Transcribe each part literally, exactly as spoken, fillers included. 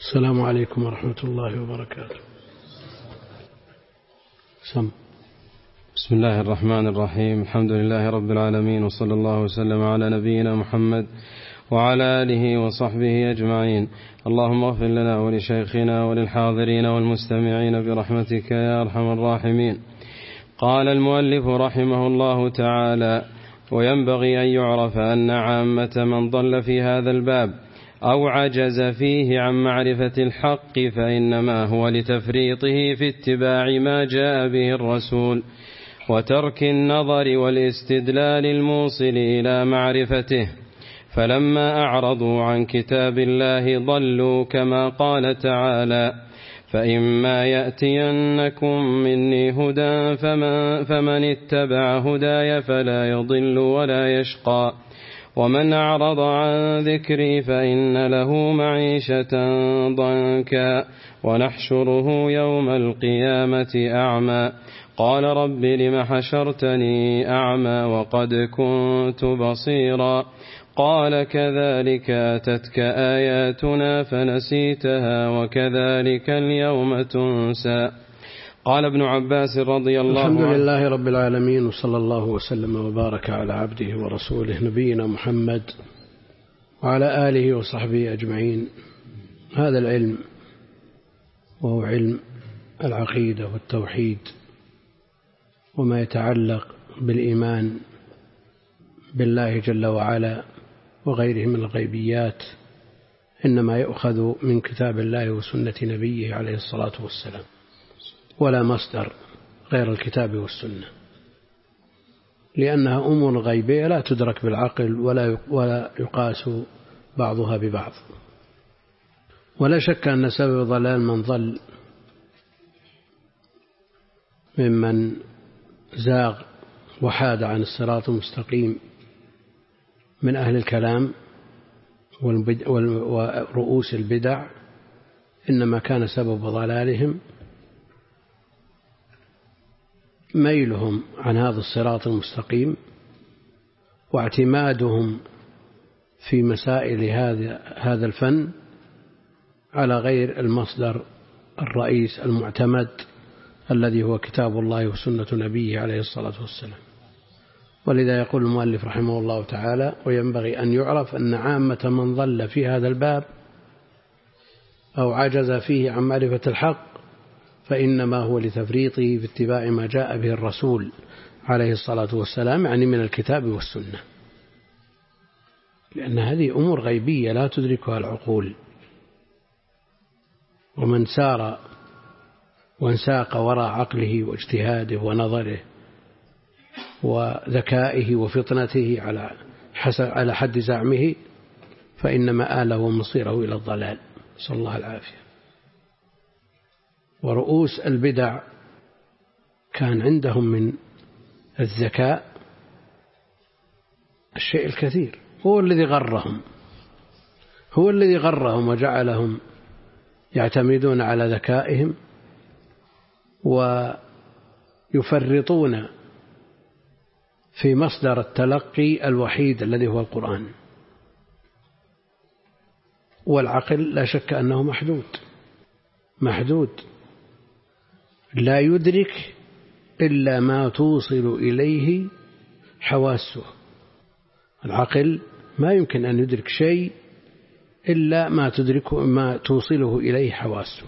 السلام عليكم ورحمة الله وبركاته. سم. بسم الله الرحمن الرحيم. الحمد لله رب العالمين، وصلى الله وسلم على نبينا محمد وعلى آله وصحبه أجمعين. اللهم اغفر لنا ولشيخنا وللحاضرين والمستمعين برحمتك يا أرحم الراحمين. قال المؤلف رحمه الله تعالى: وينبغي أن يعرف أن عامة من ضل في هذا الباب أو عجز فيه عن معرفة الحق فإنما هو لتفريطه في اتباع ما جاء به الرسول وترك النظر والاستدلال الموصل إلى معرفته، فلما أعرضوا عن كتاب الله ضلوا، كما قال تعالى: فإما يأتينكم مني هدى فمن, فمن اتبع هداي فلا يضل ولا يشقى، ومن أعرض عن ذكري فإن له معيشة ضنكا ونحشره يوم القيامة أعمى. قال رب لم حشرتني أعمى وقد كنت بصيرا. قال كذلك أتتك آياتنا فنسيتها وكذلك اليوم تنسى. قال ابن عباس رضي الله عنه: الحمد لله رب العالمين، وصلى الله وسلم وبارك على عبده ورسوله نبينا محمد وعلى آله وصحبه أجمعين. هذا العلم وهو علم العقيدة والتوحيد وما يتعلق بالإيمان بالله جل وعلا وغيره من الغيبيات، إنما يؤخذ من كتاب الله وسنة نبيه عليه الصلاة والسلام، ولا مصدر غير الكتاب والسنة، لأنها أمور غيبية لا تدرك بالعقل ولا ولا يقاس بعضها ببعض. ولا شك أن سبب ضلال من ضل ممن زاغ وحاد عن الصراط المستقيم من أهل الكلام ورؤوس البدع، إنما كان سبب ضلالهم ميلهم عن هذا الصراط المستقيم واعتمادهم في مسائل هذا هذا الفن على غير المصدر الرئيس المعتمد الذي هو كتاب الله وسنة نبيه عليه الصلاة والسلام. ولذا يقول المؤلف رحمه الله تعالى: وينبغي أن يعرف أن عامة من ضل في هذا الباب أو عجز فيه عن معرفة الحق فإنما هو لتفريطه في اتباع ما جاء به الرسول عليه الصلاة والسلام، يعني من الكتاب والسنة، لأن هذه أمور غيبية لا تدركها العقول. ومن سار وانساق وراء عقله واجتهاده ونظره وذكائه وفطنته على حسب على حد زعمه فإنما آله ومصيره إلى الضلال، صلى الله العافية. ورؤوس البدع كان عندهم من الذكاء الشيء الكثير، هو الذي غرهم هو الذي غرهم وجعلهم يعتمدون على ذكائهم ويفرطون في مصدر التلقي الوحيد الذي هو القرآن. والعقل لا شك أنه محدود محدود لا يدرك إلا ما توصل إليه حواسه. العقل ما يمكن أن يدرك شيء إلا ما تدركه ما توصله إليه حواسه،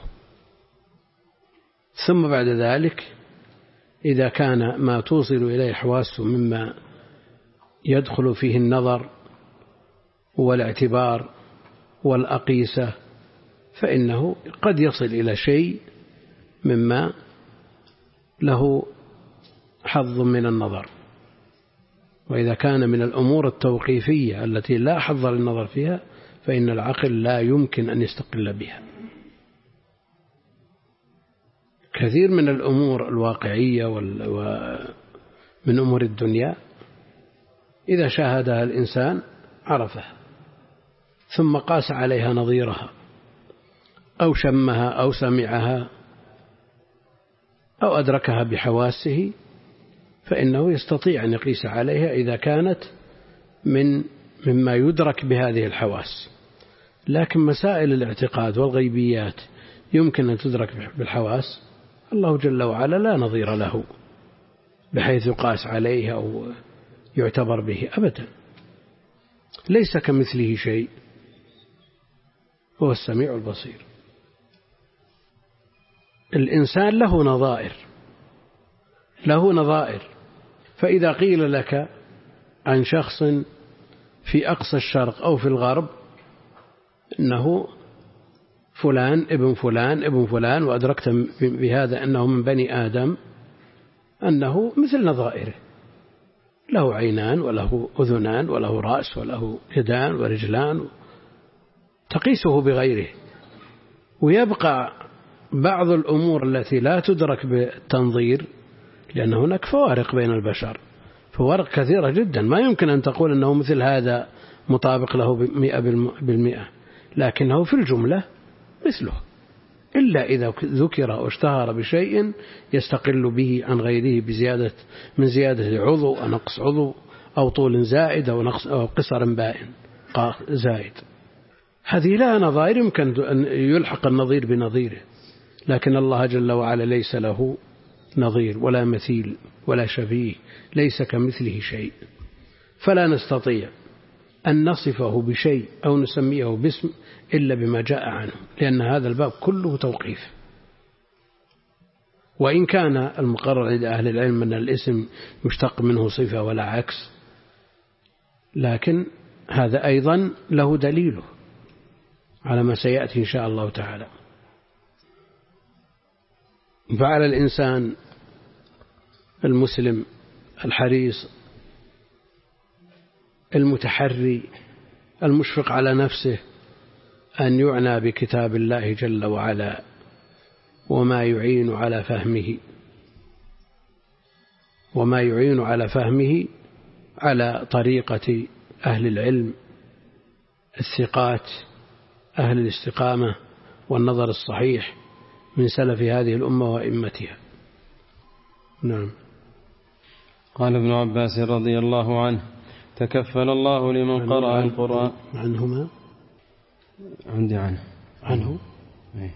ثم بعد ذلك إذا كان ما توصل إليه حواسه مما يدخل فيه النظر والاعتبار والأقيسة فإنه قد يصل إلى شيء مما له حظ من النظر. وإذا كان من الأمور التوقيفية التي لا حظ للنظر فيها فإن العقل لا يمكن أن يستقل بها. كثير من الأمور الواقعية ومن أمور الدنيا إذا شاهدها الإنسان عرفها، ثم قاس عليها نظيرها أو شمها أو سمعها أو أدركها بحواسه فإنه يستطيع أن يقيس عليها إذا كانت من مما يدرك بهذه الحواس. لكن مسائل الاعتقاد والغيبيات يمكن أن تدرك بالحواس، الله جل وعلا لا نظير له بحيث يقاس عليه أو يعتبر به أبدا، ليس كمثله شيء، هو السميع البصير. الإنسان له نظائر له نظائر فإذا قيل لك عن شخص في أقصى الشرق أو في الغرب إنه فلان ابن فلان ابن فلان، وأدركت بهذا أنه من بني آدم، أنه مثل نظائره، له عينان وله أذنان وله رأس وله يدان ورجلان، تقيسه بغيره. ويبقى بعض الأمور التي لا تدرك بالتنظير، لأن هناك فوارق بين البشر، فوارق كثيرة جدا، ما يمكن أن تقول أنه مثل هذا مطابق له مئة بالمئة، لكنه في الجملة مثله، إلا إذا ذكر واشتهر بشيء يستقل به عن غيره بزيادة من زيادة عضو أو نقص عضو أو طول زائد أو نقص أو قصر بائن زائد. هذه لا نظائر يمكن أن يلحق النظير بنظيره، لكن الله جل وعلا ليس له نظير ولا مثيل ولا شبيه، ليس كمثله شيء، فلا نستطيع أن نصفه بشيء أو نسميه باسم إلا بما جاء عنه، لأن هذا الباب كله توقيف. وإن كان المقرر عند أهل العلم أن الاسم يشتق منه صفة ولا عكس، لكن هذا أيضا له دليله على ما سيأتي إن شاء الله تعالى. فعلى الإنسان المسلم الحريص المتحري المشفق على نفسه أن يعنى بكتاب الله جل وعلا وما يعين على فهمه وما يعين على فهمه على طريقة أهل العلم الثقات أهل الاستقامة والنظر الصحيح من سلف هذه الأمة وإمتها. نعم. قال ابن عباس رضي الله عنه: تكفل الله لمن قرأ القرآن. عنهما عندي عنه عنه أيه.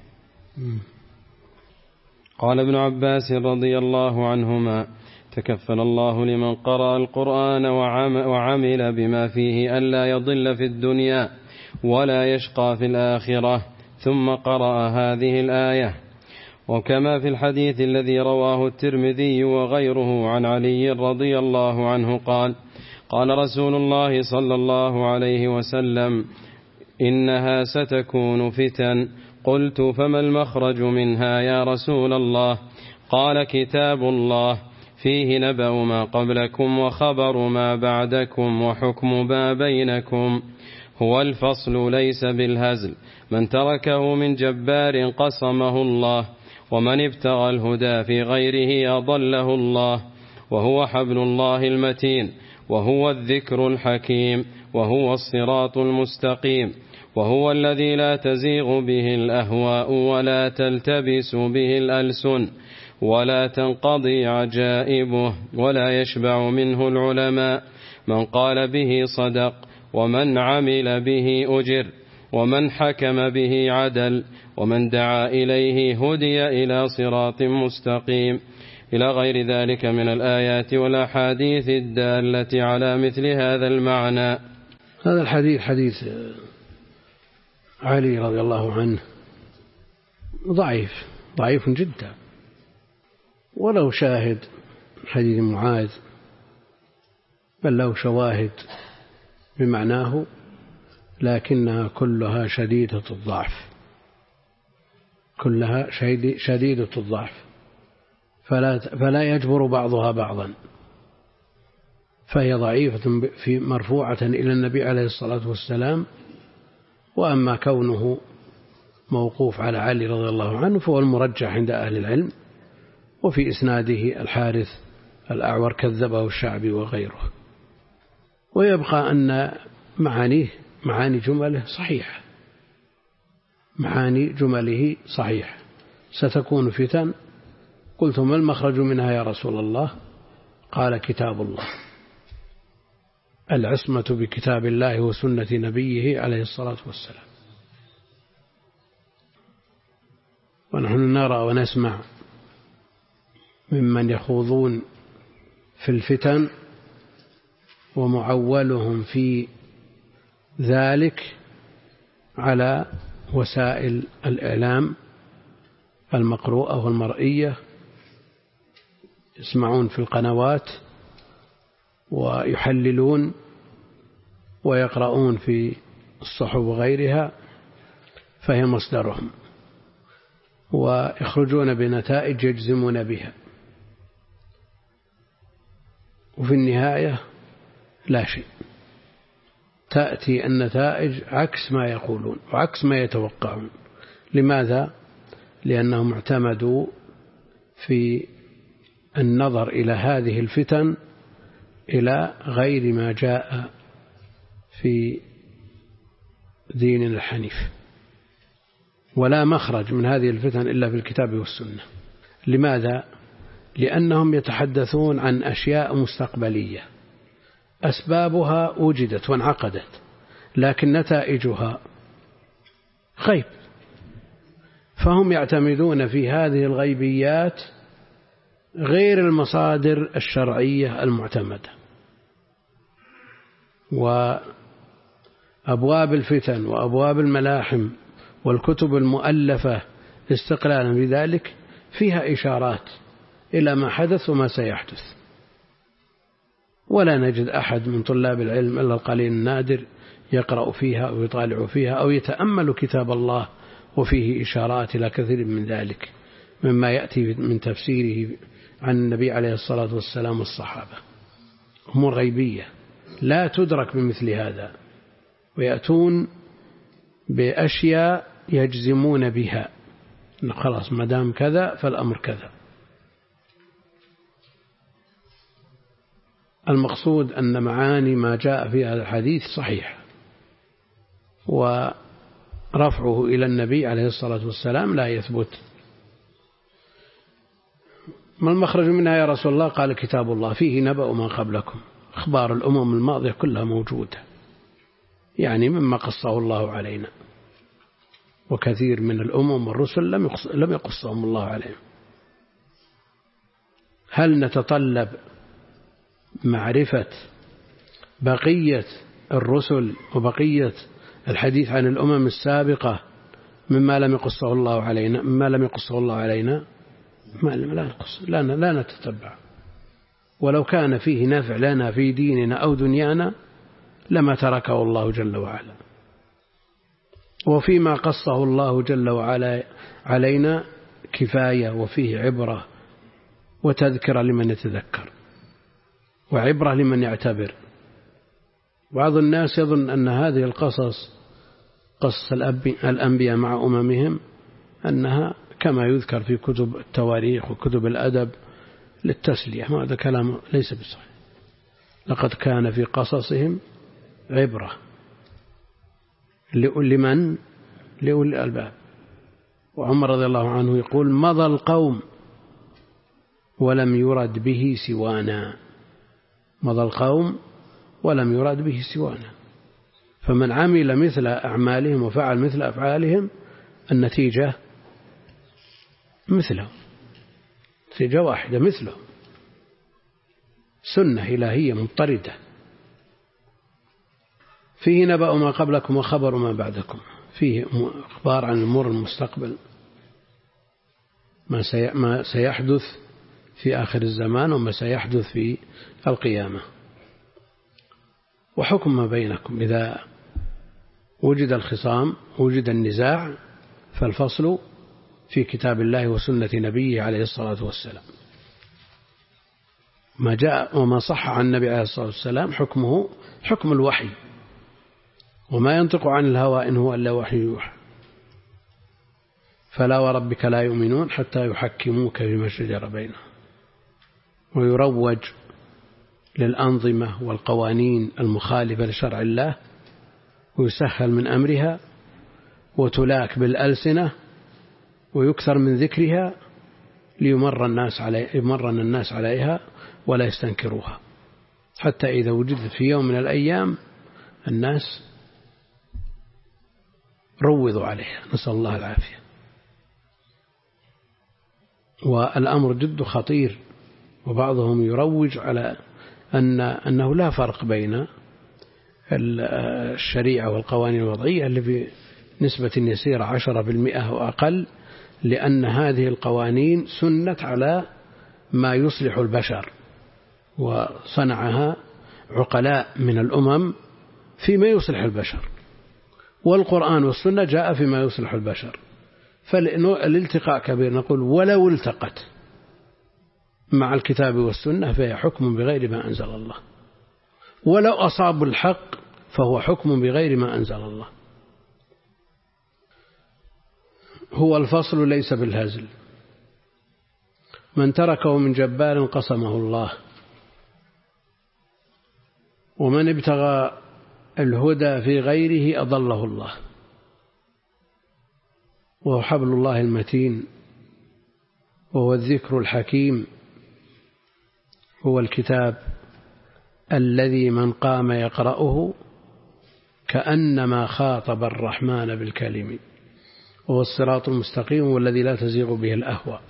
قال ابن عباس رضي الله عنهما: تكفل الله لمن قرأ القرآن وعمل بما فيه ألا يضل في الدنيا ولا يشقى في الآخرة. ثم قرأ هذه الآية. وكما في الحديث الذي رواه الترمذي وغيره عن علي رضي الله عنه قال: قال رسول الله صلى الله عليه وسلم: إنها ستكون فتن. قلت: فما المخرج منها يا رسول الله؟ قال: كتاب الله فيه نبأ ما قبلكم وخبر ما بعدكم وحكم ما بينكم، هو الفصل ليس بالهزل، من تركه من جبار قصمه الله، ومن ابتغى الهدى في غيره أضله الله، وهو حبل الله المتين، وهو الذكر الحكيم، وهو الصراط المستقيم، وهو الذي لا تزيغ به الأهواء ولا تلتبس به الألسن ولا تنقضي عجائبه ولا يشبع منه العلماء، من قال به صدق، ومن عمل به أجر، ومن حكم به عدل، ومن دعا إليه هدي إلى صراط مستقيم، إلى غير ذلك من الآيات والأحاديث الدالة على مثل هذا المعنى. هذا الحديث حديث علي رضي الله عنه ضعيف ضعيف جدا، ولو شاهد حديث معاذ، بل له شواهد بمعناه، لكنها كلها شديدة الضعف كلها شديدة الضعف فلا, فلا يجبر بعضها بعضا، فهي ضعيفة في مرفوعة إلى النبي عليه الصلاة والسلام. وأما كونه موقوف على علي رضي الله عنه فهو المرجح عند أهل العلم. وفي إسناده الحارث الأعور كذبه الشعبي وغيره. ويبقى أن معانيه معاني جمله صحيحة معاني جمله صحيحة ستكون فتن. قلت: ما المخرج منها يا رسول الله؟ قال: كتاب الله، العصمة بكتاب الله وسنة نبيه عليه الصلاة والسلام. ونحن نرى ونسمع ممن يخوضون في الفتن ومعولهم في ذلك على وسائل الإعلام المقروءة والمرئية، يسمعون في القنوات ويحللون ويقرؤون في الصحف وغيرها، فهي مصدرهم، ويخرجون بنتائج يجزمون بها، وفي النهاية لا شيء، تأتي النتائج عكس ما يقولون وعكس ما يتوقعون. لماذا؟ لأنهم اعتمدوا في النظر إلى هذه الفتن إلى غير ما جاء في ديننا الحنيف، ولا مخرج من هذه الفتن إلا في الكتاب والسنة. لماذا؟ لأنهم يتحدثون عن أشياء مستقبلية أسبابها وجدت وانعقدت، لكن نتائجها غيب، فهم يعتمدون في هذه الغيبيات غير المصادر الشرعية المعتمدة. وأبواب الفتن وأبواب الملاحم والكتب المؤلفة استقلالا بذلك فيها إشارات إلى ما حدث وما سيحدث، ولا نجد أحد من طلاب العلم إلا القليل النادر يقرأ فيها أو يطالع فيها أو يتأمل كتاب الله وفيه إشارات إلى كثير من ذلك مما يأتي من تفسيره عن النبي عليه الصلاة والسلام والصحابة. أمور غيبية لا تدرك بمثل هذا، ويأتون بأشياء يجزمون بها، خلاص ما دام كذا فالأمر كذا. المقصود أن معاني ما جاء في هذا الحديث صحيح، ورفعه إلى النبي عليه الصلاة والسلام لا يثبت. ما المخرج منها يا رسول الله؟ قال كتاب الله فيه نبأ ما قبلكم، أخبار الأمم الماضية كلها موجودة، يعني مما قصه الله علينا، وكثير من الأمم والرسل لم يقصهم الله عليهم. هل نتطلب معرفة بقية الرسل وبقية الحديث عن الأمم السابقة مما لم يقصه الله علينا مما لم يقصه الله علينا؟ ما لا نقص، لا لا نتتبع، ولو كان فيه نفع لنا في ديننا أو دنيانا لما تركه الله جل وعلا. وفيما قصه الله جل وعلا علينا كفاية، وفيه عبرة وتذكرة لمن يتذكر، وعبرة لمن يعتبر. بعض الناس يظن أن هذه القصص قصص الأنبياء مع أممهم أنها كما يذكر في كتب التواريخ وكتب الأدب للتسلية، هذا كلام ليس بصحيح. لقد كان في قصصهم عبرة لمن؟ لأولي الألباب. وعمر رضي الله عنه يقول مضى القوم ولم يرد به سوانا، مضى القوم ولم يرد به سوانا. فمن عمل مثل أعمالهم وفعل مثل أفعالهم النتيجة مثله، نتيجة واحدة مثله، سنة إلهية مضطردة. فيه نبأ ما قبلكم وخبر ما بعدكم، فيه أخبار عن أمور المستقبل، ما سيحدث في آخر الزمان وما سيحدث في القيامة، وحكم ما بينكم. إذا وجد الخصام وجد النزاع فالفصل في كتاب الله وسنة نبيه عليه الصلاة والسلام. ما جاء وما صح عن النبي عليه الصلاة والسلام حكمه حكم الوحي، وما ينطق عن الهوى إن هو إلا وحي يوحى. فلا وربك لا يؤمنون حتى يحكموك فيما شجر بينهم. ويروج للأنظمة والقوانين المخالفة لشرع الله، ويسهل من أمرها، وتلاك بالألسنة، ويكثر من ذكرها ليمر الناس علي يمرن الناس عليها ولا يستنكروها، حتى إذا وجدت في يوم من الأيام الناس روضوا عليها، نسأل الله العافية. والأمر جد خطير، وبعضهم يروج على أن أنه لا فرق بين الشريعة والقوانين الوضعية اللي بنسبة يسيرة عشرة بالمئة وأقل، لأن هذه القوانين سنت على ما يصلح البشر، وصنعها عقلاء من الأمم فيما يصلح البشر، والقرآن والسنة جاء فيما يصلح البشر. فالالتقاء كبير، نقول ولو التقت مع الكتاب والسنة فهي حكم بغير ما أنزل الله، ولو أصاب الحق فهو حكم بغير ما أنزل الله. هو الفصل ليس بالهزل، من تركه من جبار قسمه الله، ومن ابتغى الهدى في غيره أضله الله، وهو حبل الله المتين، وهو الذكر الحكيم، هو الكتاب الذي من قام يقرأه كأنما خاطب الرحمن بالكلم، وهو الصراط المستقيم والذي لا تزيغ به الأهواء،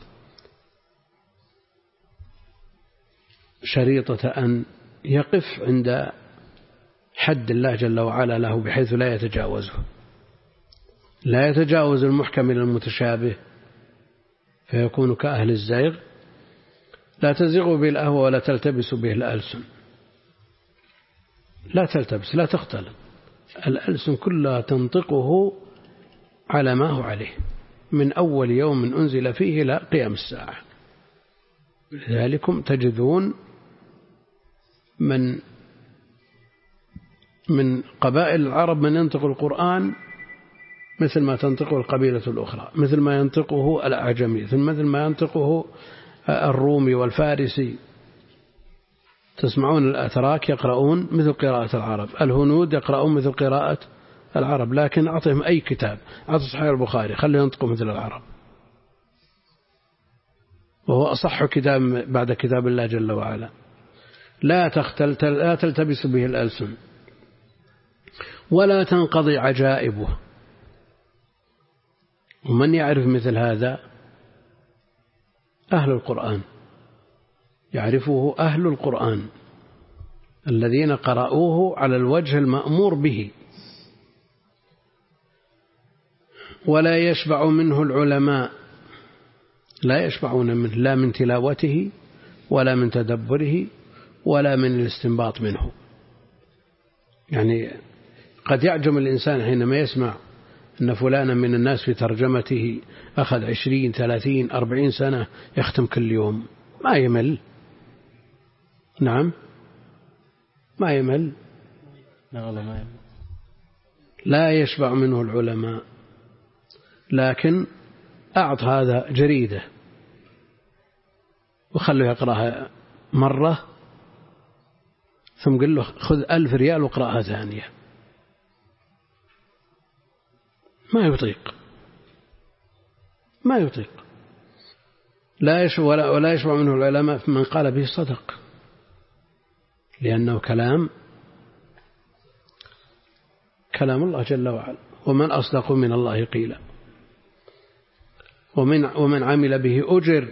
شريطة أن يقف عند حد الله جل وعلا له بحيث لا يتجاوزه، لا يتجاوز المحكم إلى المتشابه فيكون كأهل الزيغ، لا تزيغ به الأهواء ولا تلتبس به الألسن، لا تلتبس لا تختلط، الألسن كلها تنطقه على ما هو عليه من أول يوم أنزل فيه إلى قيام الساعة. لذلكم تجدون من من قبائل العرب من ينطق القرآن مثل ما تنطقه القبيلة الأخرى، مثل ما ينطقه الأعجمي، مثل ما ينطقه الرومي والفارسي. تسمعون الأتراك يقرؤون مثل قراءة العرب، الهنود يقرؤون مثل قراءة العرب، لكن أعطهم أي كتاب، أعطوا صحيح البخاري خليه ينطقوا مثل العرب، وهو أصح كتاب بعد كتاب الله جل وعلا. لا تختل لا تلتبس به الألسن ولا تنقضي عجائبه. ومن يعرف مثل هذا أهل القرآن، يعرفه أهل القرآن الذين قرأوه على الوجه المأمور به. ولا يشبع منه العلماء، لا يشبعون منه لا من تلاوته ولا من تدبره ولا من الاستنباط منه. يعني قد يعجم الإنسان حينما يسمع أن فلانا من الناس في ترجمته أخذ عشرين ثلاثين أربعين سنة يختم كل يوم، ما يمل. نعم ما يمل، لا يشبع منه العلماء، لكن أعط هذا جريدة وخله يقرأها مرة ثم قل له خذ ألف ريال واقرأها ثانية، ما يطيق ما يطيق لا يشبع ولا, ولا يشبع منه العلماء من قال به صدق، لأنه كلام كلام الله جل وعلا، ومن أصدق من الله قيلا، ومن, ومن عمل به أجر،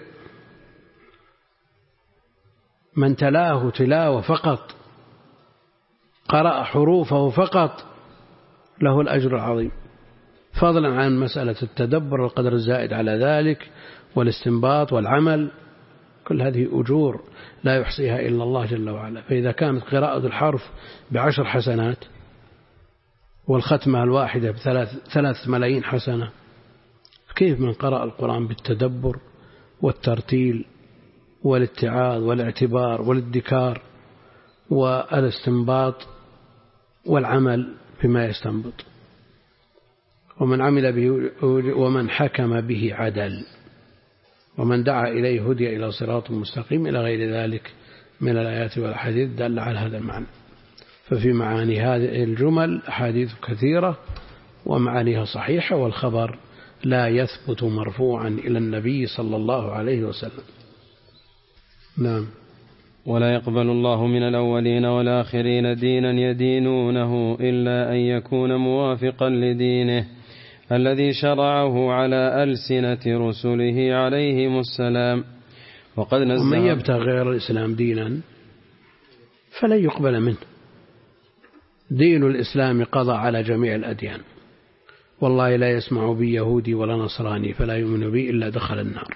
من تلاه تلاوة فقط قرأ حروفه فقط له الأجر العظيم، فضلا عن مسألة التدبر والقدر الزائد على ذلك والاستنباط والعمل، كل هذه أجور لا يحصيها إلا الله جل وعلا. فإذا كانت قراءة الحرف بعشر حسنات والختمة الواحدة بثلاث ثلاث ملايين حسنة، كيف من قرأ القرآن بالتدبر والترتيل والاتعاظ والاعتبار والادكار والاستنباط والعمل بما يستنبط. ومن عمل به ومن حكم به عدل، ومن دعا إليه هدي إلى صراط مستقيم، إلى غير ذلك من الآيات والأحاديث دل على هذا المعنى. ففي معاني هذه الجمل أحاديث كثيرة ومعانيها صحيحة، والخبر لا يثبت مرفوعا إلى النبي صلى الله عليه وسلم. نعم. ولا يقبل الله من الأولين والآخرين دينا يدينونه إلا أن يكون موافقا لدينه الذي شرعه على ألسنة رسله عليهم السلام. وقد نزه ومن يبتغي غير الإسلام دينا فلن يقبل منه. دين الإسلام قضى على جميع الأديان، والله لا يسمع بي يهودي ولا نصراني فلا يؤمن بي إلا دخل النار.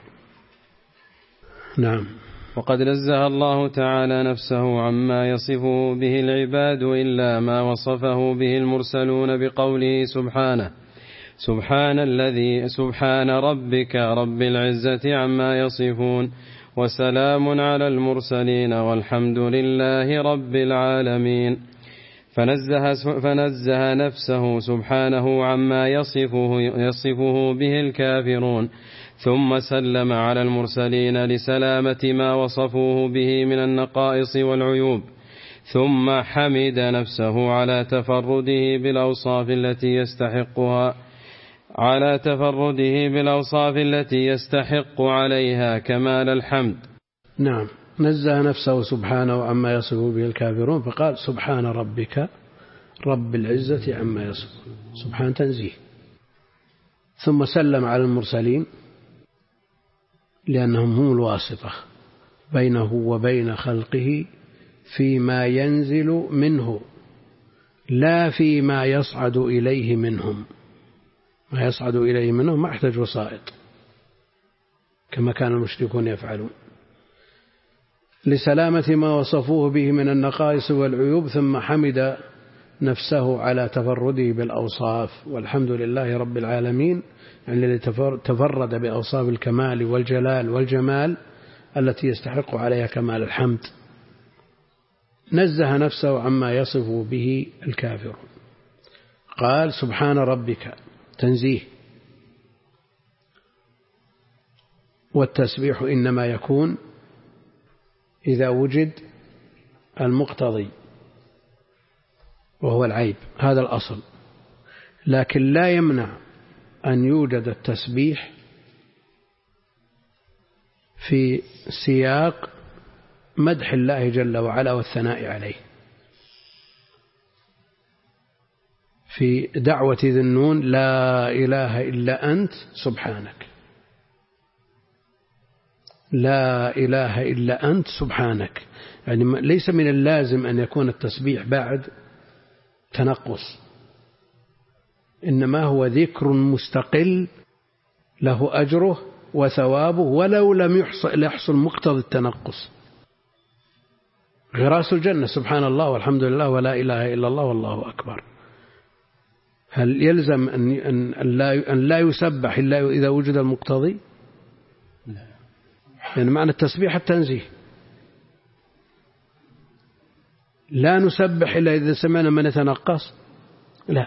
نعم. وقد نزه الله تعالى نفسه عما يصفه به العباد إلا ما وصفه به المرسلون بقوله سبحانه سبحان الذي سبحان ربك رب العزة عما يصفون وسلام على المرسلين والحمد لله رب العالمين. فنزه, فنزه نفسه سبحانه عما يصفه, يصفه به الكافرون، ثم سلم على المرسلين لسلامة ما وصفوه به من النقائص والعيوب، ثم حمد نفسه على تفرده بالأوصاف التي يستحقها على تفرده بالأوصاف التي يستحق عليها كمال الحمد. نعم. نزه نفسه سبحانه عما يصفه به الكافرون فقال سبحان ربك رب العزة عما يصفون، سبحان تنزيه. ثم سلم على المرسلين لأنهم هم الواسطة بينه وبين خلقه فيما ينزل منه لا فيما يصعد إليه منهم. ما يصعد إليه منهم ما يحتاج وسائط كما كان المشركون يفعلون، لسلامة ما وصفوه به من النقائص والعيوب. ثم حمد نفسه على تفرده بالأوصاف، والحمد لله رب العالمين، يعني الذي تفرد بأوصاف الكمال والجلال والجمال التي يستحق عليها كمال الحمد. نزه نفسه عما يصف به الكافرون، قال سبحان ربك تنزيه. والتسبيح إنما يكون إذا وجد المقتضي وهو العيب، هذا الأصل، لكن لا يمنع أن يوجد التسبيح في سياق مدح الله جل وعلا والثناء عليه. في دعوة ذي النون لا إله إلا أنت سبحانك، لا إله إلا أنت سبحانك، يعني ليس من اللازم أن يكون التسبيح بعد تنقص، إنما هو ذكر مستقل له أجره وثوابه ولو لم يحصل, يحصل مقتضى التنقص. غراس الجنة سبحان الله والحمد لله ولا إله إلا الله والله أكبر. هل يلزم أن, أن, لا, أن لا يسبح إلا إذا وجد المقتضي؟ لا. يعني معنى التسبيح التنزيه، لا نسبح إلا إذا سمعنا من يتنقص، لا.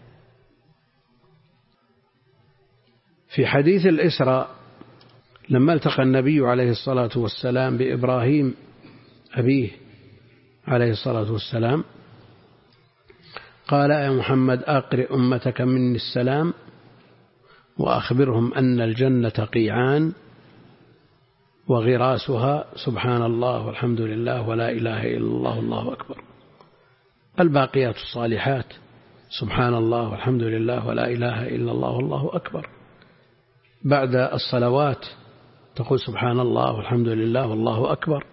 في حديث الإسراء لما التقى النبي عليه الصلاة والسلام بإبراهيم أبيه عليه الصلاة والسلام قال يا محمد أقرئ أمتك مني السلام وأخبرهم أن الجنة قيعان وغراسها سبحان الله والحمد لله ولا إله إلا الله والله أكبر. الباقيات الصالحات سبحان الله والحمد لله ولا إله إلا الله والله أكبر. بعد الصلوات تقول سبحان الله والحمد لله والله أكبر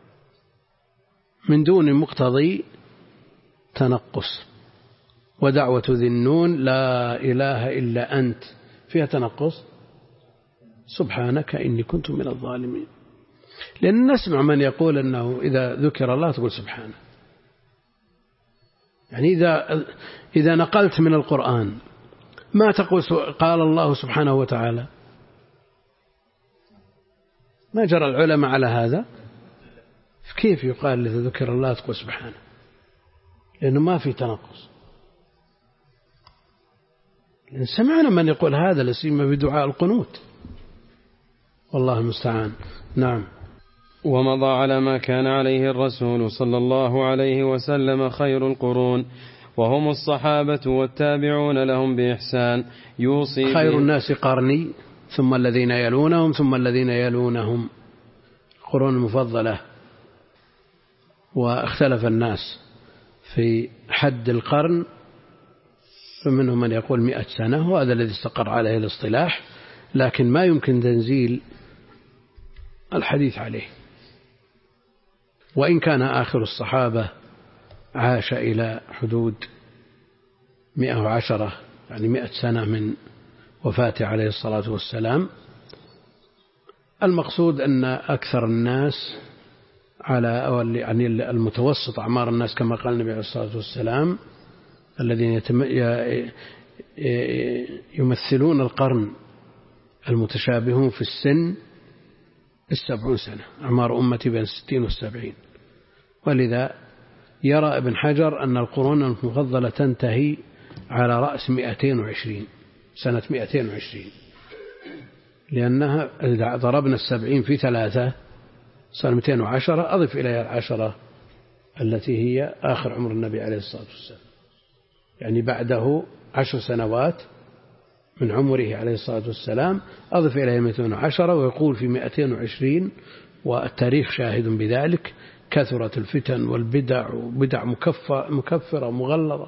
من دون مقتضي تنقص. ودعوة ذي النون لا إله إلا أنت فيها تنقص، سبحانك إني كنت من الظالمين. لأن نسمع من يقول أنه إذا ذكر الله تقول سبحانه، يعني إذا, إذا نقلت من القرآن ما تقول قال الله سبحانه وتعالى، ما جرى العلماء على هذا. كيف يقال إذا ذكر الله تقول سبحانه؟ لأنه ما في تنقص. لأن سمعنا من يقول هذا لسيما بدعاء القنوت، والله المستعان. نعم. ومضى على ما كان عليه الرسول صلى الله عليه وسلم خير القرون وهم الصحابة والتابعون لهم بإحسان، يوصي خير الناس قرني ثم الذين يلونهم ثم الذين يلونهم، قرون المفضلة. واختلف الناس في حد القرن فمنهم من يقول مئة سنة، وهذا الذي استقر عليه الاصطلاح، لكن ما يمكن تنزيل الحديث عليه. وإن كان آخر الصحابة عاش إلى حدود مئة وعشرة، يعني مئة سنة من وفاته عليه الصلاة والسلام. المقصود أن أكثر الناس على يعني المتوسط أعمار الناس كما قال النبي عليه الصلاة والسلام الذين يمثلون القرن المتشابهون في السن السبعون سنة، أعمار أمتي بين الستين والسبعين. ولذا يرى ابن حجر أن القرون المفضلة تنتهي على رأس مئتين وعشرين سنة مئتين وعشرين، لأنها إذا ضربنا السبعين في ثلاثة صار مئتين وعشرة، أضف إليها العشرة التي هي آخر عمر النبي عليه الصلاة والسلام، يعني بعده عشر سنوات من عمره عليه الصلاة والسلام، أضف إليها مئتين وعشرة، ويقول في مئتين وعشرين، والتاريخ شاهد بذلك، كثرت الفتن والبدع وبدع مكفرة ومغلظة،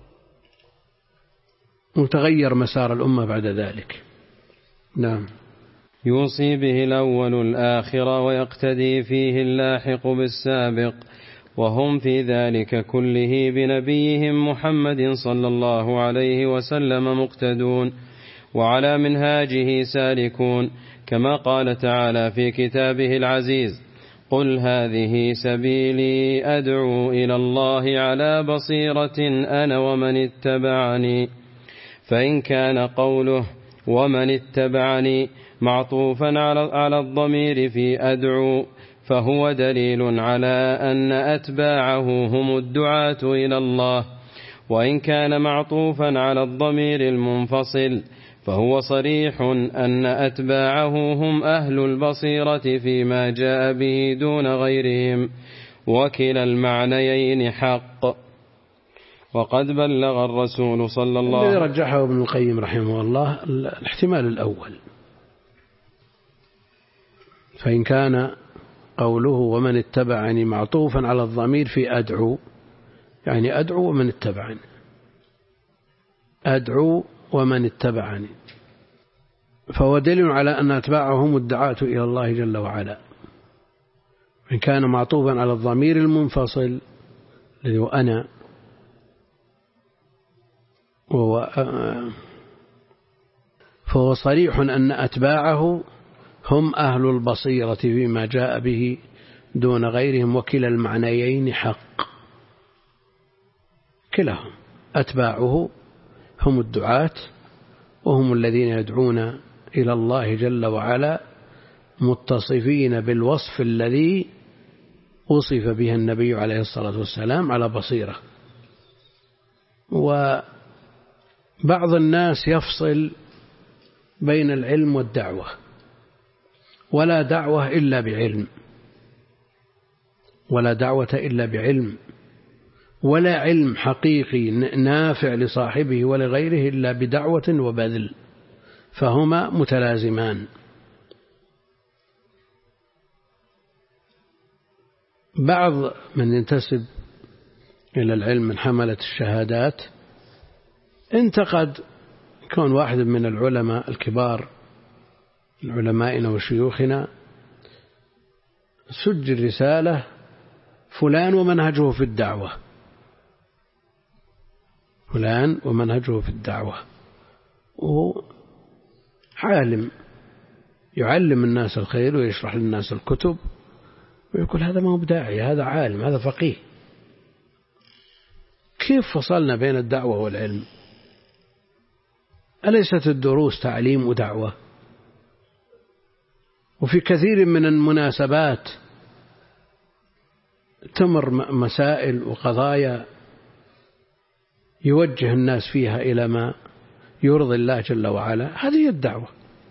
متغير مسار الأمة بعد ذلك. نعم. يوصي به الأول الآخر ويقتدي فيه اللاحق بالسابق، وهم في ذلك كله بنبيهم محمد صلى الله عليه وسلم مقتدون، وعلى منهاجه سالكون، كما قال تعالى في كتابه العزيز: قل هذه سبيلي أدعو إلى الله على بصيرة أنا ومن اتبعني. فإن كان قوله ومن اتبعني معطوفا على الضمير في أدعو، فهو دليل على أن أتباعه هم الدعاة إلى الله. وإن كان معطوفا على الضمير المنفصل فهو صريح أن أتباعه هم أهل البصيرة فيما جاء به دون غيرهم، وكلا المعنيين حق. وقد بلغ الرسول صلى الله عليه وسلم. الذي رجحه ابن القيم رحمه الله الاحتمال الأول، فإن كان قوله ومن اتبعني معطوفا على الضمير في أدعو، يعني أدعو ومن اتبعني، أدعو ومن اتبعني، فهو دليل على أن أتباعهم الدعاة إلى الله جل وعلا. إن كان معطوفا على الضمير المنفصل الذي هو أنا، فهو صريح أن أتباعه هم أهل البصيرة فيما جاء به دون غيرهم، وكلا المعنيين حق. كلاهم أتباعه هم الدعاة، وهم الذين يدعون إلى الله جل وعلا متصفين بالوصف الذي وصف به النبي عليه الصلاة والسلام على بصيرة. وبعض الناس يفصل بين العلم والدعوة، ولا دعوة إلا بعلم، ولا دعوة إلا بعلم، ولا علم حقيقي نافع لصاحبه ولغيره إلا بدعوة وبذل، فهما متلازمان. بعض من ينتسب إلى العلم من حملة الشهادات انتقد كون واحد من العلماء الكبار من علمائنا وشيوخنا سجل رسالة فلان ومنهجه في الدعوة، فلان ومنهجه في الدعوة، وهو عالم يعلم الناس الخير ويشرح للناس الكتب، ويقول هذا ما هو بداعي، هذا عالم، هذا فقيه. كيف فصلنا بين الدعوة والعلم؟ أليست الدروس تعليم ودعوة؟ وفي كثير من المناسبات تمر مسائل وقضايا يوجه الناس فيها إلى ما يرضي الله جل وعلا، هذه الدعوة.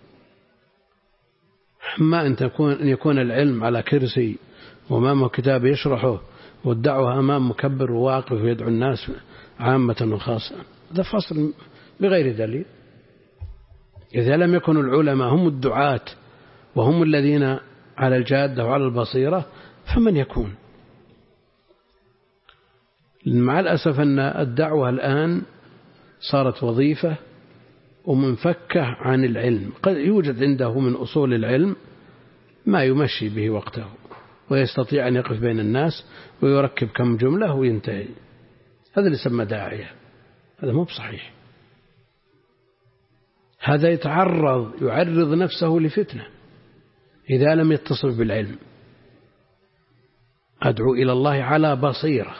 ما أن تكون يكون العلم على كرسي وأمامه كتاب يشرحه، والدعوة أمام مكبر وواقف ويدعو الناس عامة وخاصة، هذا فصل بغير دليل. إذا لم يكن العلماء هم الدعاة وهم الذين على الجادة وعلى البصيرة، فمن يكون؟ مع الأسف أن الدعوة الآن صارت وظيفة ومنفكة عن العلم. قد يوجد عنده من أصول العلم ما يمشي به وقته ويستطيع أن يقف بين الناس ويركب كم جملة وينتهي، هذا اللي يسمى داعية، هذا مو بصحيح. هذا يتعرض يعرض نفسه لفتنة إذا لم يتصف بالعلم. أدعو إلى الله على بصيرة،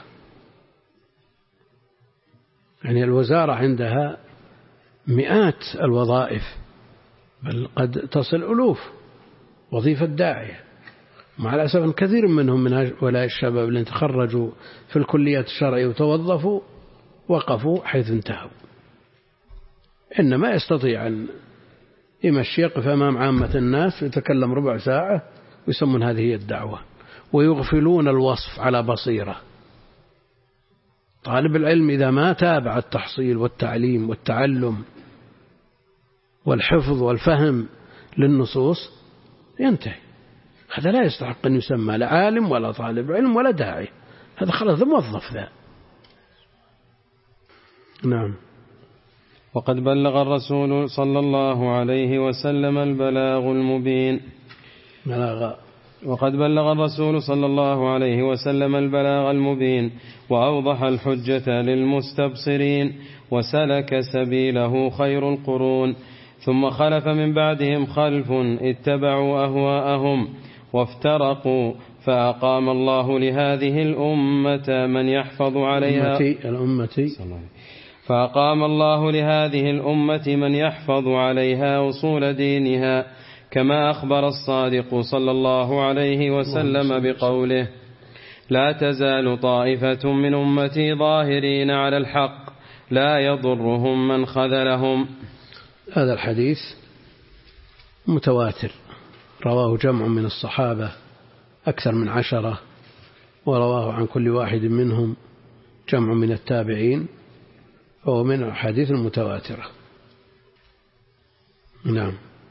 يعني الوزارة عندها مئات الوظائف بل قد تصل ألوف وظيفة داعية، مع الأسف أن كثير منهم من هؤلاء الشباب الذين تخرجوا في الكليات الشرعية وتوظفوا وقفوا حيث انتهوا، إنما يستطيع أن يمشي يقف أمام عامة الناس ويتكلم ربع ساعة ويسمون هذه هي الدعوة، ويغفلون الوصف على بصيرة. طالب العلم إذا ما تابع التحصيل والتعليم والتعلم والحفظ والفهم للنصوص ينتهي، هذا لا يستحق أن يسمى لا عالم ولا طالب علم ولا داعي، هذا خلاص موظف ذا. نعم. وقد بلغ الرسول صلى الله عليه وسلم البلاغ المبين. بلاغ وقد بلغ الرسول صلى الله عليه وسلم البلاغ المبين وأوضح الحجة للمستبصرين وسلك سبيله خير القرون، ثم خلف من بعدهم خلف اتبعوا أهواءهم وافترقوا، فأقام الله لهذه الأمة من يحفظ عليها الأمة فأقام الله لهذه الأمة من يحفظ عليها أصول دينها، كما أخبر الصادق صلى الله عليه وسلم بقوله: لا تزال طائفة من أمتي ظاهرين على الحق لا يضرهم من خذلهم. هذا الحديث متواتر، رواه جمع من الصحابة أكثر من عشرة، ورواه عن كل واحد منهم جمع من التابعين، وهو من الحديث المتواترة. نعم.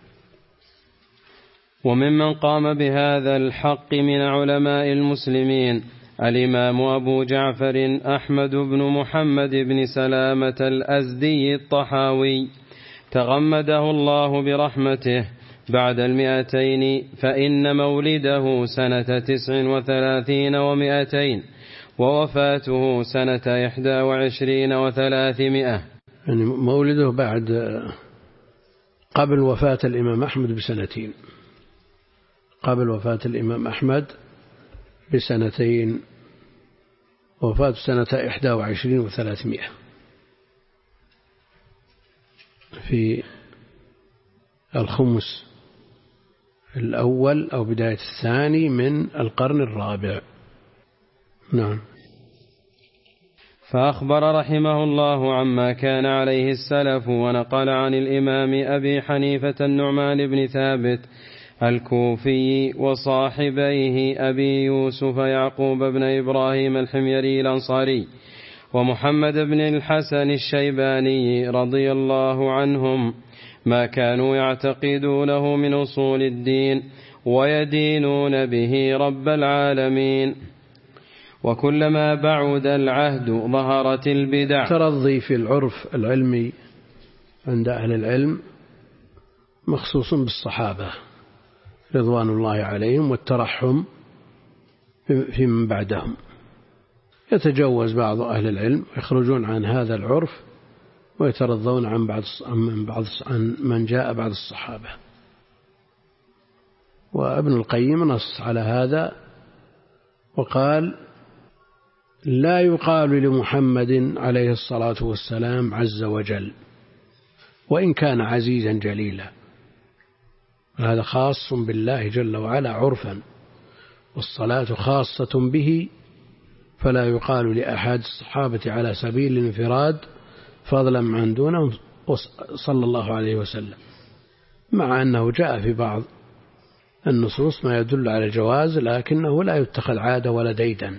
وممن قام بهذا الحق من علماء المسلمين الإمام أبو جعفر أحمد بن محمد بن سلامة الأزدي الطحاوي تغمده الله برحمته بعد المئتين، فإن مولده سنة تسع وثلاثين ومئتين ووفاته سنة إحدى وعشرين وثلاثمائة، يعني مولده بعد قبل وفاة الإمام أحمد بسنتين، قبل وفاة الإمام أحمد بسنتين، وفاة سنة إحدى وعشرين وثلاثمائة في الخمس الأول أو بداية الثاني من القرن الرابع. نعم. فأخبر رحمه الله عما كان عليه السلف، ونقل عن الإمام أبي حنيفة النعمان بن ثابت الكوفي وصاحبيه أبي يوسف يعقوب بن إبراهيم الحميري الأنصاري ومحمد بن الحسن الشيباني رضي الله عنهم ما كانوا يعتقدونه من أصول الدين ويدينون به رب العالمين، وكلما بعد العهد ظهرت البدع. ترضي في العرف العلمي عند أهل العلم مخصوص بالصحابة رضوان الله عليهم والترحم في من بعدهم، يتجوز بعض أهل العلم يخرجون عن هذا العرف ويترضون عن بعض من بعض عن من جاء بعد الصحابة. وابن القيم نص على هذا وقال: لا يقال لمحمد عليه الصلاة والسلام عز وجل وإن كان عزيزا جليلا، هذا خاص بالله جل وعلا عرفا، والصلاة خاصة به، فلا يقال لأحد الصحابة على سبيل الانفراد فضلا عن دونه صلى الله عليه وسلم، مع أنه جاء في بعض النصوص ما يدل على الجواز، لكنه لا يتخذ عادة ولا ديدا.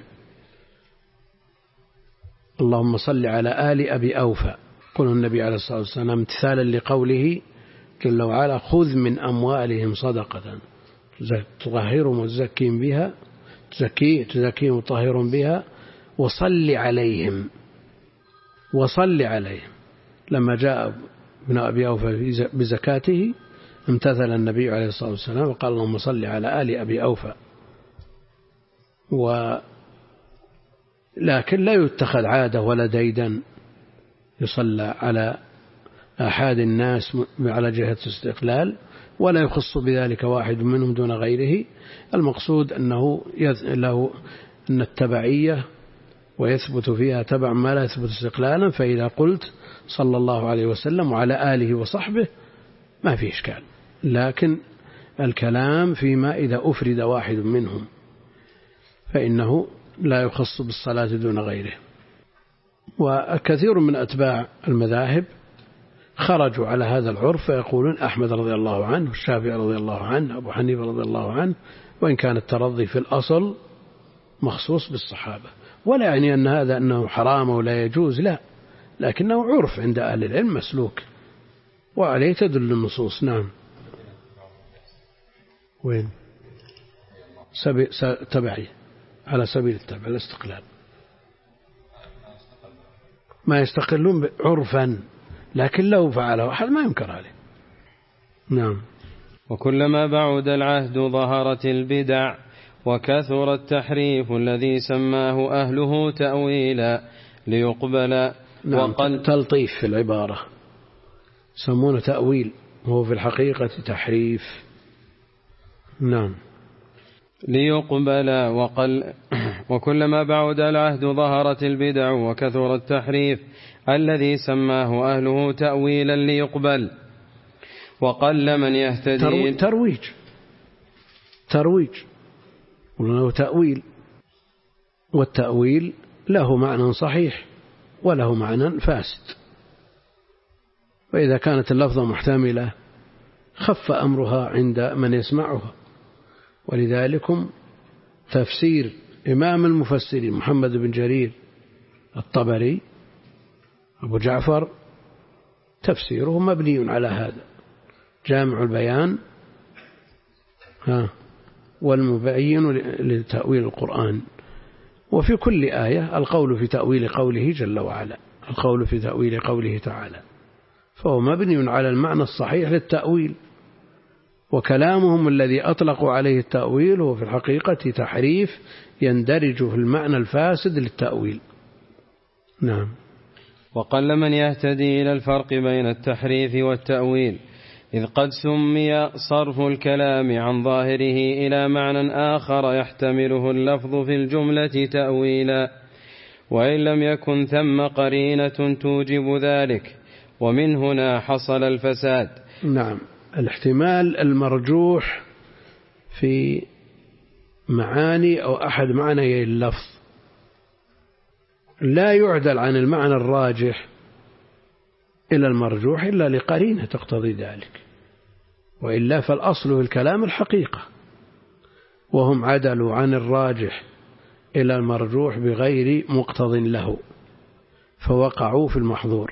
اللهم صل على آل أبي أوفى، قال النبي عليه الصلاة والسلام امتثالا لقوله جل وعلا: خذ من أموالهم صدقة تطهرهم وتزكيهم بها تزكي تزكيهم وتطهرهم بها وصل عليهم، وصل عليهم لما جاء ابن أبي أوفى بزكاته امتثل النبي عليه الصلاة والسلام وقال اللهم صل على آل أبي أوفى. ولكن لا يتخذ عادة ولا ديدا يصلى على أحد الناس على جهة الاستقلال، ولا يخص بذلك واحد منهم دون غيره. المقصود أنه له أن التبعية ويثبت فيها تبع ما لا يثبت استقلالا، فإذا قلت صلى الله عليه وسلم وعلى آله وصحبه ما في إشكال، لكن الكلام فيما إذا أفرد واحد منهم فإنه لا يخص بالصلاة دون غيره. وكثير من أتباع المذاهب خرجوا على هذا العرف فيقولون أحمد رضي الله عنه، الشافعي رضي الله عنه، أبو حنيفة رضي الله عنه، وإن كان الترضي في الأصل مخصوص بالصحابة. ولا يعني أن هذا أنه حرام ولا يجوز، لا، لكنه عرف عند أهل العلم مسلوك وعليه تدل النصوص. نعم. وين سبي... تبعي على سبيل التبع الاستقلال، ما يستقلون عرفا، لكن لو فعله أحد ما ينكر عليه. نعم. وكلما بعد العهد ظهرت البدع وكثر التحريف الذي سماه أهله تأويلا ليقبل. نعم. وقل تلطيف في العبارة، سمونه تأويل وهو في الحقيقة تحريف. نعم. ليقبل وقل وكلما بعد العهد ظهرت البدع وكثر التحريف الذي سماه أهله تأويلا ليقبل وقل من يهتدي. ترويج ترويج وله تأويل، والتأويل له معنى صحيح وله معنى فاسد، وإذا كانت اللفظة محتملة خف أمرها عند من يسمعها. ولذلكم تفسير إمام المفسرين محمد بن جرير الطبري أبو جعفر تفسيره مبني على هذا، جامع البيان ها والمبين لتأويل القرآن. وفي كل آية القول في تأويل قوله جل وعلا، القول في تأويل قوله تعالى، فهو مبني على المعنى الصحيح للتأويل. وكلامهم الذي أطلقوا عليه التأويل هو في الحقيقة تحريف يندرج في المعنى الفاسد للتأويل. نعم. وقل من يهتدي إلى الفرق بين التحريف والتأويل، إذ قد سمي صرف الكلام عن ظاهره إلى معنى آخر يحتمله اللفظ في الجملة تأويلا، وإن لم يكن ثم قرينة توجب ذلك، ومن هنا حصل الفساد. نعم. الاحتمال المرجوح في معاني أو أحد معنى اللفظ لا يعدل عن المعنى الراجح إلى المرجوح إلا لقرينة تقتضي ذلك، وإلا فالأصل في الكلام الحقيقة، وهم عدلوا عن الراجح إلى المرجوح بغير مقتض له فوقعوا في المحظور.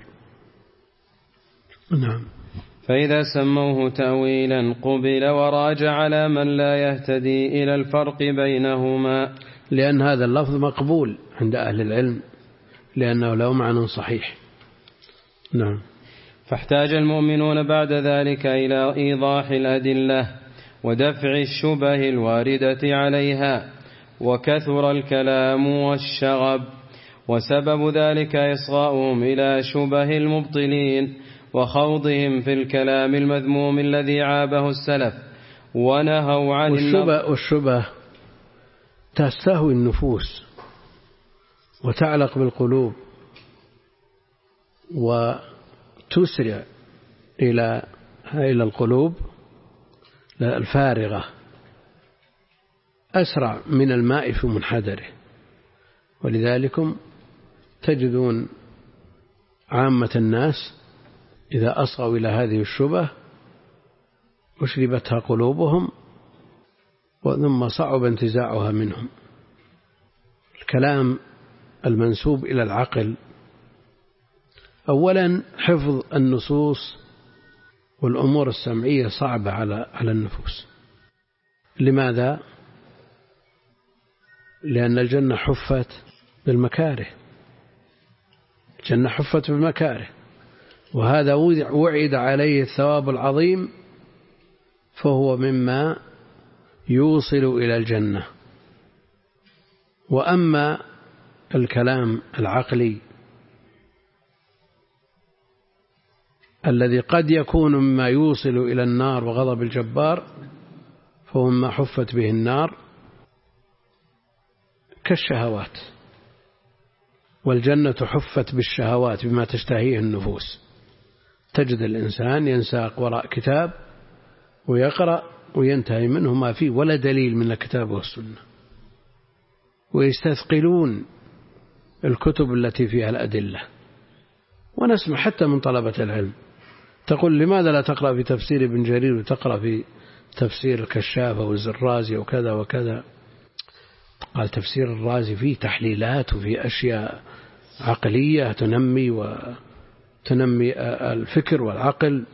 نعم. فإذا سموه تأويلا قبل وراجع على من لا يهتدي إلى الفرق بينهما، لأن هذا اللفظ مقبول عند أهل العلم لأنه له معنى صحيح. نعم. فاحتاج المؤمنون بعد ذلك إلى إيضاح الأدلة ودفع الشبه الواردة عليها، وكثر الكلام والشغب، وسبب ذلك إصغاؤهم إلى شبه المبطلين وخوضهم في الكلام المذموم الذي عابه السلف ونهوا عن والشبه, والشبه تستهوي النفوس وتعلق بالقلوب وتسرع إلى إلى القلوب الفارغة أسرع من الماء في منحدره. ولذلكم تجدون عامة الناس إذا أصغوا إلى هذه الشبه أشربتها قلوبهم ثم صعب انتزاعها منهم. الكلام المنسوب إلى العقل أولا حفظ النصوص والأمور السمعية صعبة على على النفوس. لماذا؟ لأن الجنة حفت بالمكاره، الجنة حفت بالمكاره، وهذا وعد عليه الثواب العظيم، فهو مما يوصل إلى الجنة. وأما الكلام العقلي الذي قد يكون مما يوصل إلى النار وغضب الجبار، فهو مما حفت به النار كالشهوات، والجنة حفت بالشهوات بما تشتهيه النفوس. تجد الإنسان ينساق وراء كتاب ويقرأ وينتهي منه ما فيه ولا دليل من الكتاب والسنة، ويستثقلون الكتب التي فيها الأدلة. ونسمع حتى من طلبة العلم تقول لماذا لا تقرأ في تفسير ابن جرير وتقرأ في تفسير الكشاف والزرازي وكذا وكذا؟ قال تفسير الرازي فيه تحليلات وفيه أشياء عقلية تنمي وتنمي الفكر والعقل،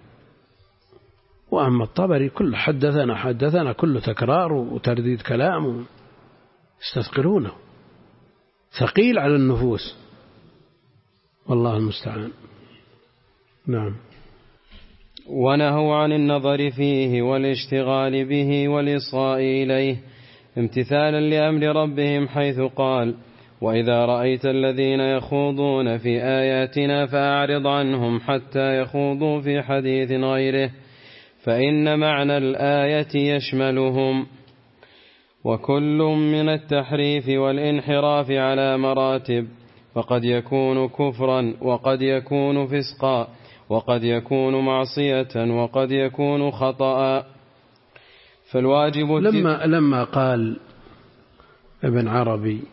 وأما الطبري كل حدثنا حدثنا كله تكرار وترديد كلام، يستثقلونه، ثقيل على النفوس، والله المستعان. نعم. ونهوا عن النظر فيه والاشتغال به والإصغاء إليه امتثالا لأمر ربهم، حيث قال: وإذا رأيت الذين يخوضون في آياتنا فأعرض عنهم حتى يخوضوا في حديث غيره، فإن معنى الآية يشملهم. وكل من التحريف والانحراف على مراتب، فقد يكون كفرا وقد يكون فسقا وقد يكون معصية وقد يكون خطأ. فالواجب لما, لما قال ابن عربي: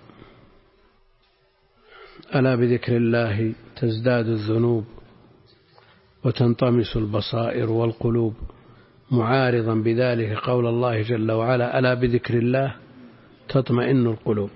ألا بذكر الله تزداد الذنوب وتنطمس البصائر والقلوب، معارضا بذلك قول الله جل وعلا: ألا بذكر الله تطمئن القلوب،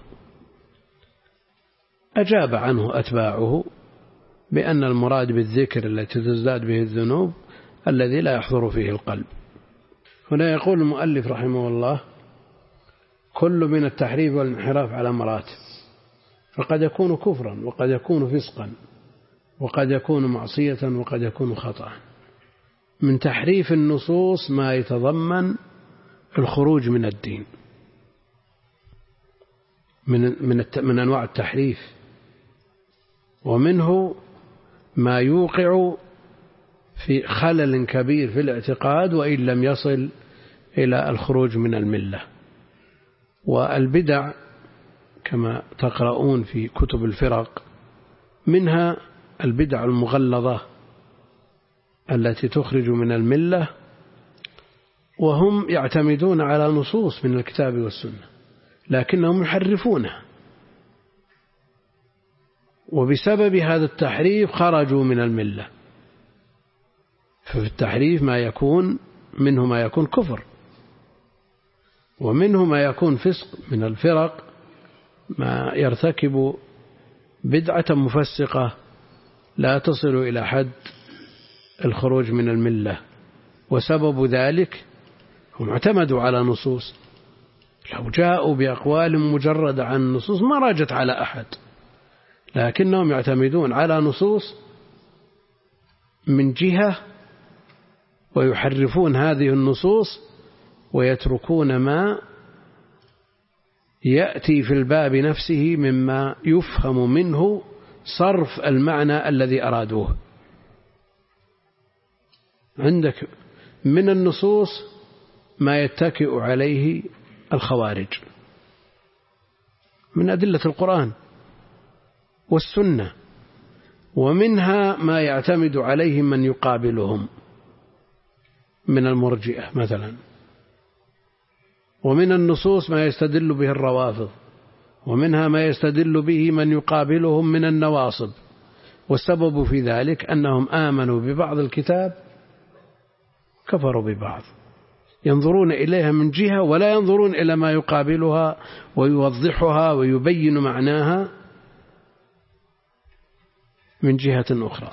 أجاب عنه أتباعه بأن المراد بالذكر التي تزداد به الذنوب الذي لا يحضر فيه القلب. هنا يقول المؤلف رحمه الله: كل من التحريف والانحراف على مراتب، فقد يكون كفرا وقد يكون فسقا وقد يكون معصية وقد يكون خطأ. من تحريف النصوص ما يتضمن الخروج من الدين من من من أنواع التحريف، ومنه ما يوقع في خلل كبير في الاعتقاد وإن لم يصل إلى الخروج من الملة. والبدع كما تقرؤون في كتب الفرق منها البدع المغلظة التي تخرج من الملة، وهم يعتمدون على نصوص من الكتاب والسنة لكنهم يحرفونها، وبسبب هذا التحريف خرجوا من الملة. ففي التحريف ما يكون منه ما يكون كفر، ومنه ما يكون فسق. من الفرق ما يرتكب بدعة مفسقة لا تصل إلى حد الخروج من الملة، وسبب ذلك هم اعتمدوا على نصوص. لو جاءوا بأقوال مجردة عن النصوص ما راجت على أحد، لكنهم يعتمدون على نصوص من جهة ويحرفون هذه النصوص ويتركون ما يأتي في الباب نفسه مما يفهم منه صرف المعنى الذي أرادوه. عندك من النصوص ما يتكئ عليه الخوارج من أدلة القرآن والسنة، ومنها ما يعتمد عليه من يقابلهم من المرجئة مثلا، ومن النصوص ما يستدل به الروافض، ومنها ما يستدل به من يقابلهم من النواصب. والسبب في ذلك أنهم آمنوا ببعض الكتاب كفروا ببعض، ينظرون إليها من جهة ولا ينظرون إلى ما يقابلها ويوضحها ويبين معناها من جهة أخرى.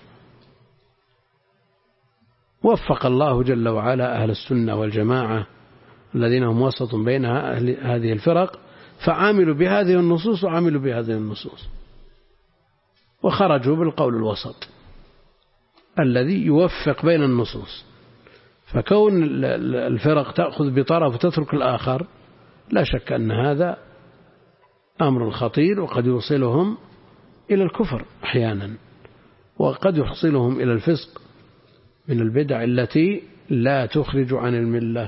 وفق الله جل وعلا أهل السنة والجماعة الذين هم وسط بين هذه الفرق، فعاملوا بهذه النصوص وعاملوا بهذه النصوص، وخرجوا بالقول الوسط الذي يوفق بين النصوص. فكون الفرق تأخذ بطرف وتترك الآخر لا شك أن هذا أمر خطير، وقد يوصلهم إلى الكفر أحيانا، وقد يحصلهم إلى الفسق من البدع التي لا تخرج عن الملة.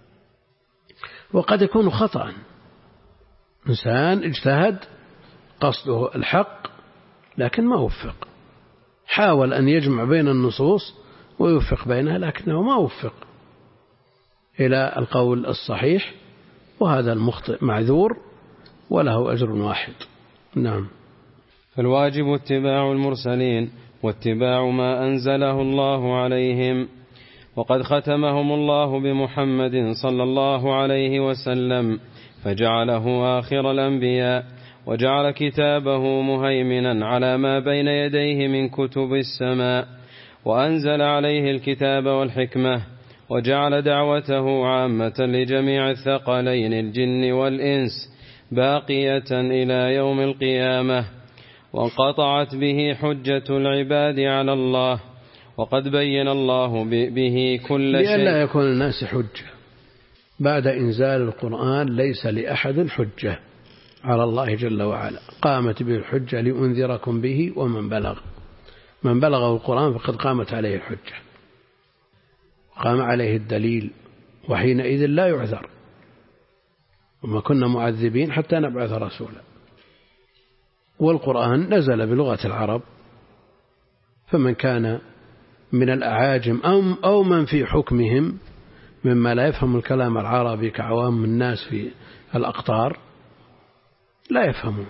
وقد يكون خطأ، إنسان اجتهد قصده الحق لكن ما وفق، حاول أن يجمع بين النصوص ويوفق بينها لكنه ما وفق إلى القول الصحيح، وهذا المخطئ معذور وله أجر واحد. نعم. فالواجب اتباع المرسلين واتباع ما أنزله الله عليهم، وقد ختمهم الله بمحمد صلى الله عليه وسلم فجعله آخر الأنبياء، وجعل كتابه مهيمنا على ما بين يديه من كتب السماء، وأنزل عليه الكتاب والحكمة، وجعل دعوته عامة لجميع الثقلين الجن والإنس باقية إلى يوم القيامة، وانقطعت به حجة العباد على الله، وقد بين الله به كل شيء. لئلا يكون الناس حجة بعد إنزال القرآن، ليس لأحد حجة على الله جل وعلا، قامت به الحجة لأنذركم به ومن بلغ، من بلغه القرآن فقد قامت عليه الحجة، قام عليه الدليل، وحينئذ لا يعذر، وما كنا معذبين حتى نبعث رسولا. والقرآن نزل بلغة العرب، فمن كان من الأعاجم أو من في حكمهم مما لا يفهم الكلام العربي كعوام الناس في الأقطار لا يفهمون،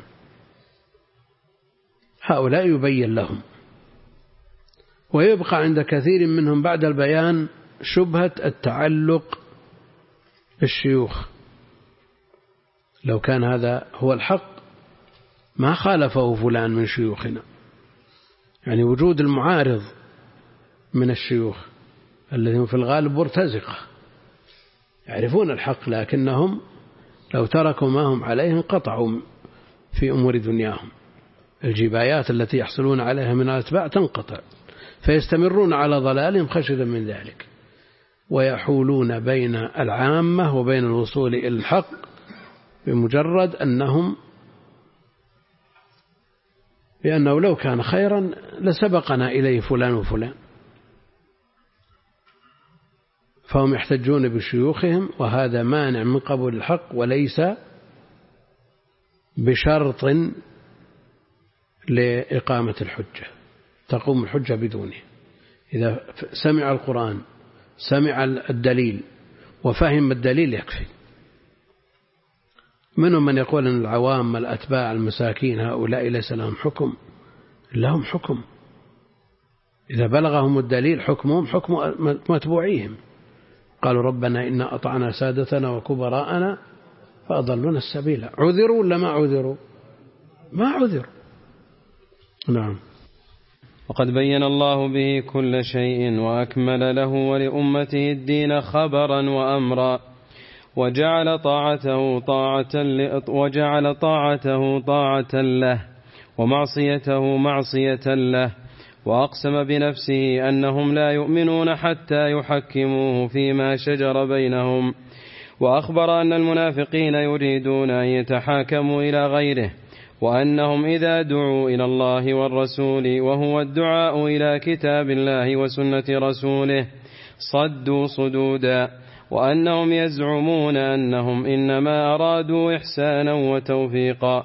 هؤلاء يبين لهم. ويبقى عند كثير منهم بعد البيان شبهة التعلق بالشيوخ، لو كان هذا هو الحق ما خالفه فلان من شيوخنا، يعني وجود المعارض من الشيوخ الذين في الغالب مرتزقة يعرفون الحق، لكنهم لو تركوا ما هم عليه انقطعوا في أمور دنياهم، الجبايات التي يحصلون عليها من الأتباع تنقطع، فيستمرون على ضلالهم خشية من ذلك، ويحولون بين العامة وبين الوصول إلى الحق بمجرد أنهم بأنه لو كان خيرا لسبقنا إليه فلان وفلان، فهم يحتجون بشيوخهم، وهذا مانع من قبول الحق، وليس بشرط لإقامة الحجة، تقوم الحجة بدونه. إذا سمع القرآن سمع الدليل وفهم الدليل يكفي. منهم من يقول أن العوام الأتباع المساكين هؤلاء ليس لهم حكم، لهم حكم، إذا بلغهم الدليل حكمهم حكم متبوعيهم، قالوا ربنا إنا أطعنا سادتنا وكبراءنا فأضلونا السبيل، عذروا ولا ما عذروا؟ ما عذروا. نعم. وقد بين الله به كل شيء وأكمل له ولأمته الدين خبرا وأمرا، وجعل طاعته طاعة وجعل طاعته طاعة له ومعصيته معصية له، وأقسم بنفسه أنهم لا يؤمنون حتى يحكموه فيما شجر بينهم، وأخبر أن المنافقين يريدون أن يتحاكموا إلى غيره، وأنهم إذا دعوا إلى الله والرسول وهو الدعاء إلى كتاب الله وسنة رسوله صدوا صدودا، وأنهم يزعمون أنهم إنما أرادوا إحسانا وتوفيقا،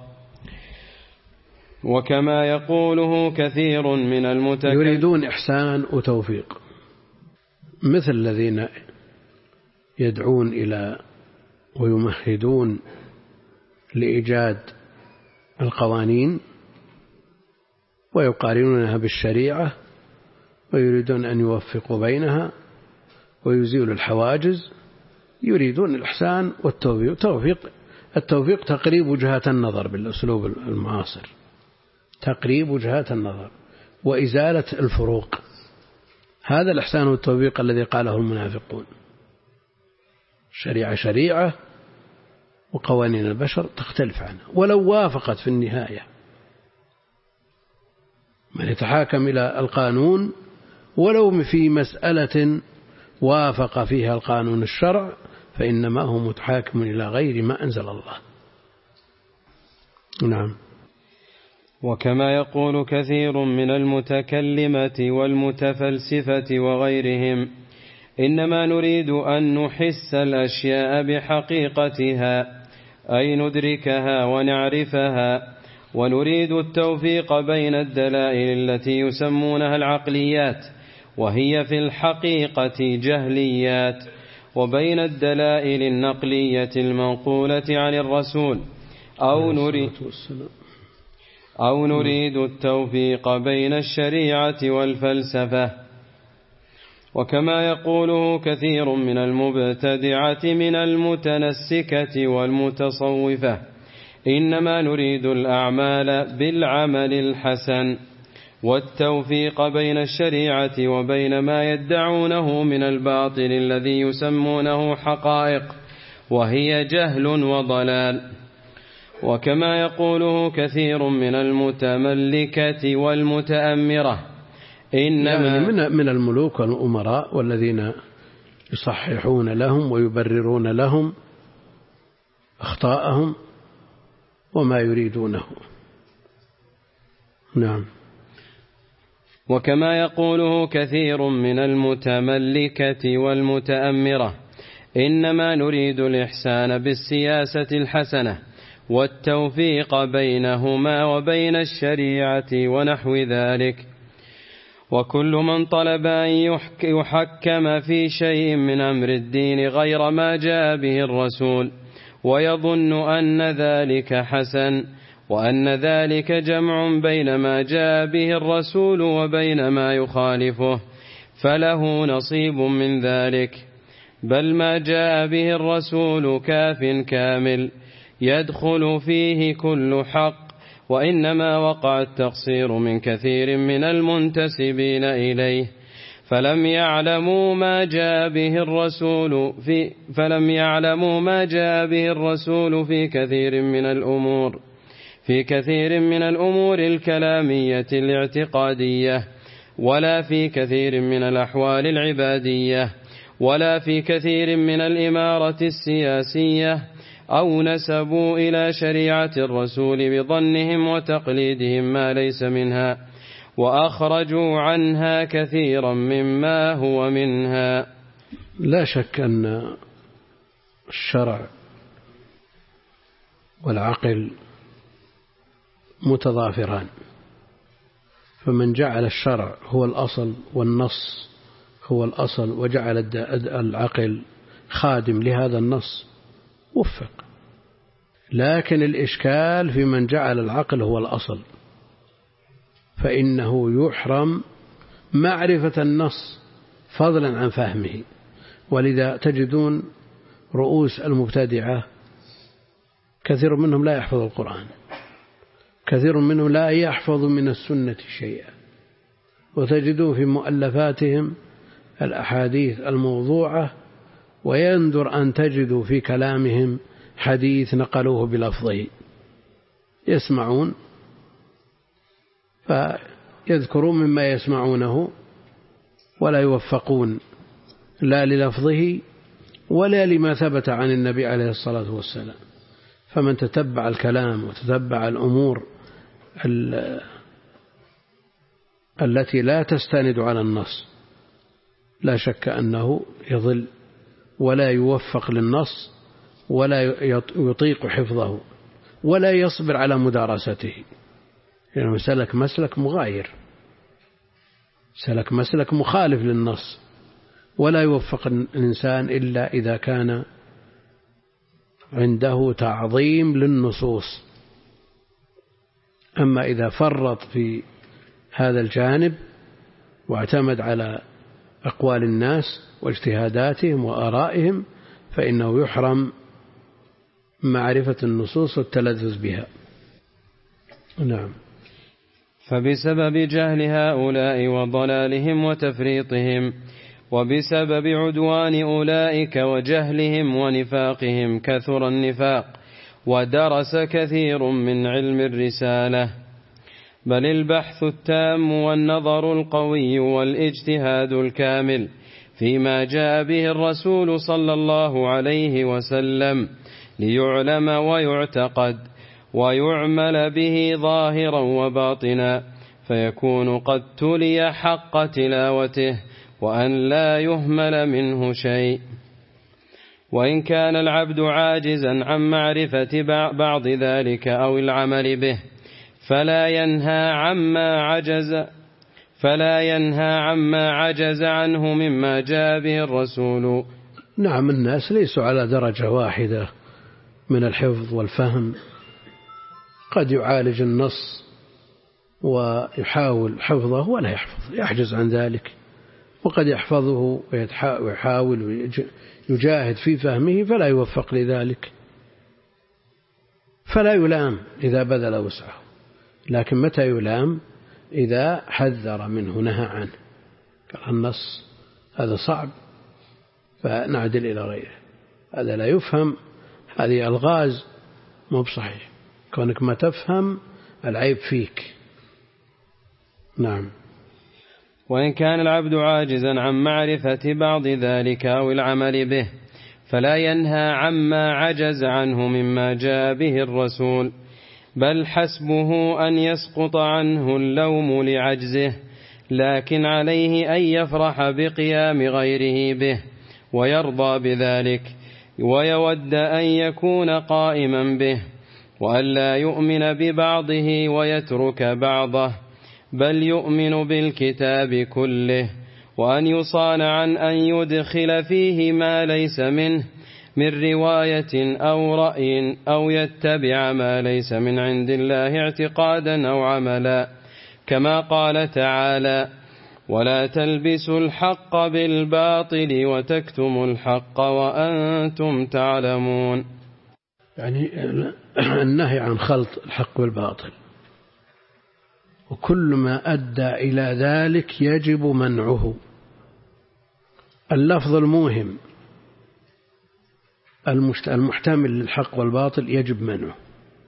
وكما يقوله كثير من المتكلمين يريدون إحسان وتوفيق، مثل الذين يدعون إلى ويمهدون لإيجاد القوانين ويقارنونها بالشريعة ويريدون أن يوفقوا بينها ويزيلوا الحواجز، يريدون الإحسان والتوفيق. توفيق التوفيق تقريب وجهات النظر بالأسلوب المعاصر، تقريب وجهات النظر وإزالة الفروق، هذا الإحسان والتوفيق الذي قاله المنافقون. شريعة شريعة وقوانين البشر تختلف عنها ولو وافقت في النهاية، من يتحاكم إلى القانون ولو في مسألة وافق فيها القانون الشرع فإنما هو متحاكم إلى غير ما أنزل الله. نعم. وكما يقول كثير من المتكلمة والمتفلسفة وغيرهم إنما نريد أن نحس الأشياء بحقيقتها أي ندركها ونعرفها، ونريد التوفيق بين الدلائل التي يسمونها العقليات وهي في الحقيقة جهليات، وبين الدلائل النقلية المنقولة عن الرسول، أو نريد أو نريد التوفيق بين الشريعة والفلسفة. وكما يقوله كثير من المبتدعة من المتنسكة والمتصوفة إنما نريد الأعمال بالعمل الحسن، والتوفيق بين الشريعة وبين ما يدعونه من الباطل الذي يسمونه حقائق وهي جهل وضلال. وكما يقوله كثير من المتملكة والمتأمرة إنما يعني من من الملوك والأمراء والذين يصححون لهم ويبررون لهم أخطاءهم وما يريدونه. نعم. وكما يقوله كثير من المتملكة والمتأمرة إنما نريد الإحسان بالسياسة الحسنة والتوفيق بينهما وبين الشريعة ونحو ذلك. وكل من طلب أن يحكم في شيء من أمر الدين غير ما جاء به الرسول ويظن أن ذلك حسن وأن ذلك جمع بين ما جاء به الرسول وبين ما يخالفه فله نصيب من ذلك، بل ما جاء به الرسول كاف كامل يدخل فيه كل حق، وإنما وقع التقصير من كثير من المنتسبين إليه فلم يعلموا ما جاء به الرسول في فلم يعلموا ما جاء به الرسول في كثير من الأمور في كثير من الأمور الكلامية الاعتقادية، ولا في كثير من الأحوال العبادية، ولا في كثير من الإمارة السياسية، أو نسبوا إلى شريعة الرسول بظنهم وتقليدهم ما ليس منها، وأخرجوا عنها كثيرا مما هو منها. لا شك أن الشرع والعقل متضافران، فمن جعل الشرع هو الأصل والنص هو الأصل وجعل العقل خادم لهذا النص وفق. لكن الإشكال في من جعل العقل هو الأصل، فإنه يحرم معرفة النص فضلا عن فهمه. ولذا تجدون رؤوس المبتدعة كثير منهم لا يحفظ القرآن، كثير منهم لا يحفظ من السنة شيئا، وتجدون في مؤلفاتهم الأحاديث الموضوعة، ويندر أن تجدوا في كلامهم حديث نقلوه بلفظه. يسمعون فيذكرون مما يسمعونه ولا يوفقون لا للفظه ولا لما ثبت عن النبي عليه الصلاة والسلام. فمن تتبع الكلام وتتبع الأمور التي لا تستند على النص لا شك أنه يضل ولا يوفق للنص ولا يطيق حفظه ولا يصبر على مدارسته، لأنه يعني سلك مسلك مغاير، سلك مسلك مخالف للنص، ولا يوفق الإنسان إلا إذا كان عنده تعظيم للنصوص. أما إذا فرط في هذا الجانب واعتمد على أقوال الناس واجتهاداتهم وآرائهم فإنه يحرم معرفة النصوص والتلذذ بها. نعم. فبسبب جهل هؤلاء وضلالهم وتفريطهم وبسبب عدوان أولئك وجهلهم ونفاقهم كثر النفاق ودرس كثير من علم الرسالة، بل البحث التام والنظر القوي والاجتهاد الكامل فيما جاء به الرسول صلى الله عليه وسلم ليعلم ويعتقد ويعمل به ظاهرا وباطنا، فيكون قد تلي حق تلاوته وأن لا يهمل منه شيء. وإن كان العبد عاجزا عن معرفة بعض ذلك أو العمل به فلا ينهى عما عجز فلا ينهى عما عجز عنه مما جاء به الرسول. نعم، الناس ليسوا على درجة واحدة من الحفظ والفهم، قد يعالج النص ويحاول حفظه ولا يحفظ، يحجز عن ذلك، وقد يحفظه ويحاول ويجاهد في فهمه فلا يوفق لذلك، فلا يلام إذا بذل وسعه، لكن متى يلام؟ إذا حذر منه نهى عنه، قال النص هذا صعب فنعدل إلى غيره، هذا لا يفهم، هذه ألغاز مو بصحيح، كونك ما تفهم العيب فيك. نعم. وإن كان العبد عاجزا عن معرفة بعض ذلك أو العمل به فلا ينهى عما عجز عنه مما جاء به الرسول، بل حسبه أن يسقط عنه اللوم لعجزه، لكن عليه أن يفرح بقيام غيره به ويرضى بذلك ويود أن يكون قائما به، وأن لا يؤمن ببعضه ويترك بعضه، بل يؤمن بالكتاب كله، وأن يصان عن أن يدخل فيه ما ليس منه من رواية أو رأي أو يتبع ما ليس من عند الله اعتقادا أو عملا، كما قال تعالى: ولا تلبسوا الحق بالباطل وتكتموا الحق وأنتم تعلمون. يعني النهي عن خلط الحق بالباطل، وكل ما أدى إلى ذلك يجب منعه. اللفظ الموهم المحتمل للحق والباطل يجب منعه.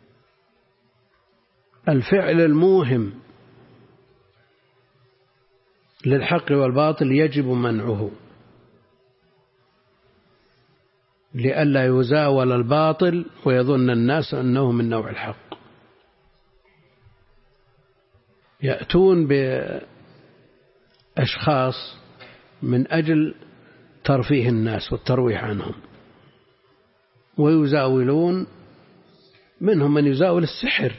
الفعل الموهم للحق والباطل يجب منعه، لئلا يزاول الباطل ويظن الناس أنه من نوع الحق. يأتون بأشخاص من أجل ترفيه الناس والترويح عنهم، ويزاولون، منهم من يزاول السحر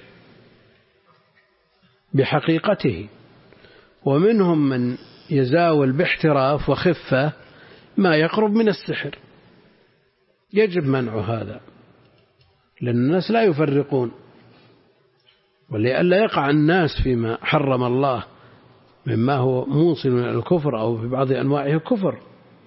بحقيقته، ومنهم من يزاول باحتراف وخفة ما يقرب من السحر. يجب منع هذا، لأن الناس لا يفرقون، ولئلا يقع الناس فيما حرم الله مما هو موصل من الكفر أو في بعض أنواعه كفر،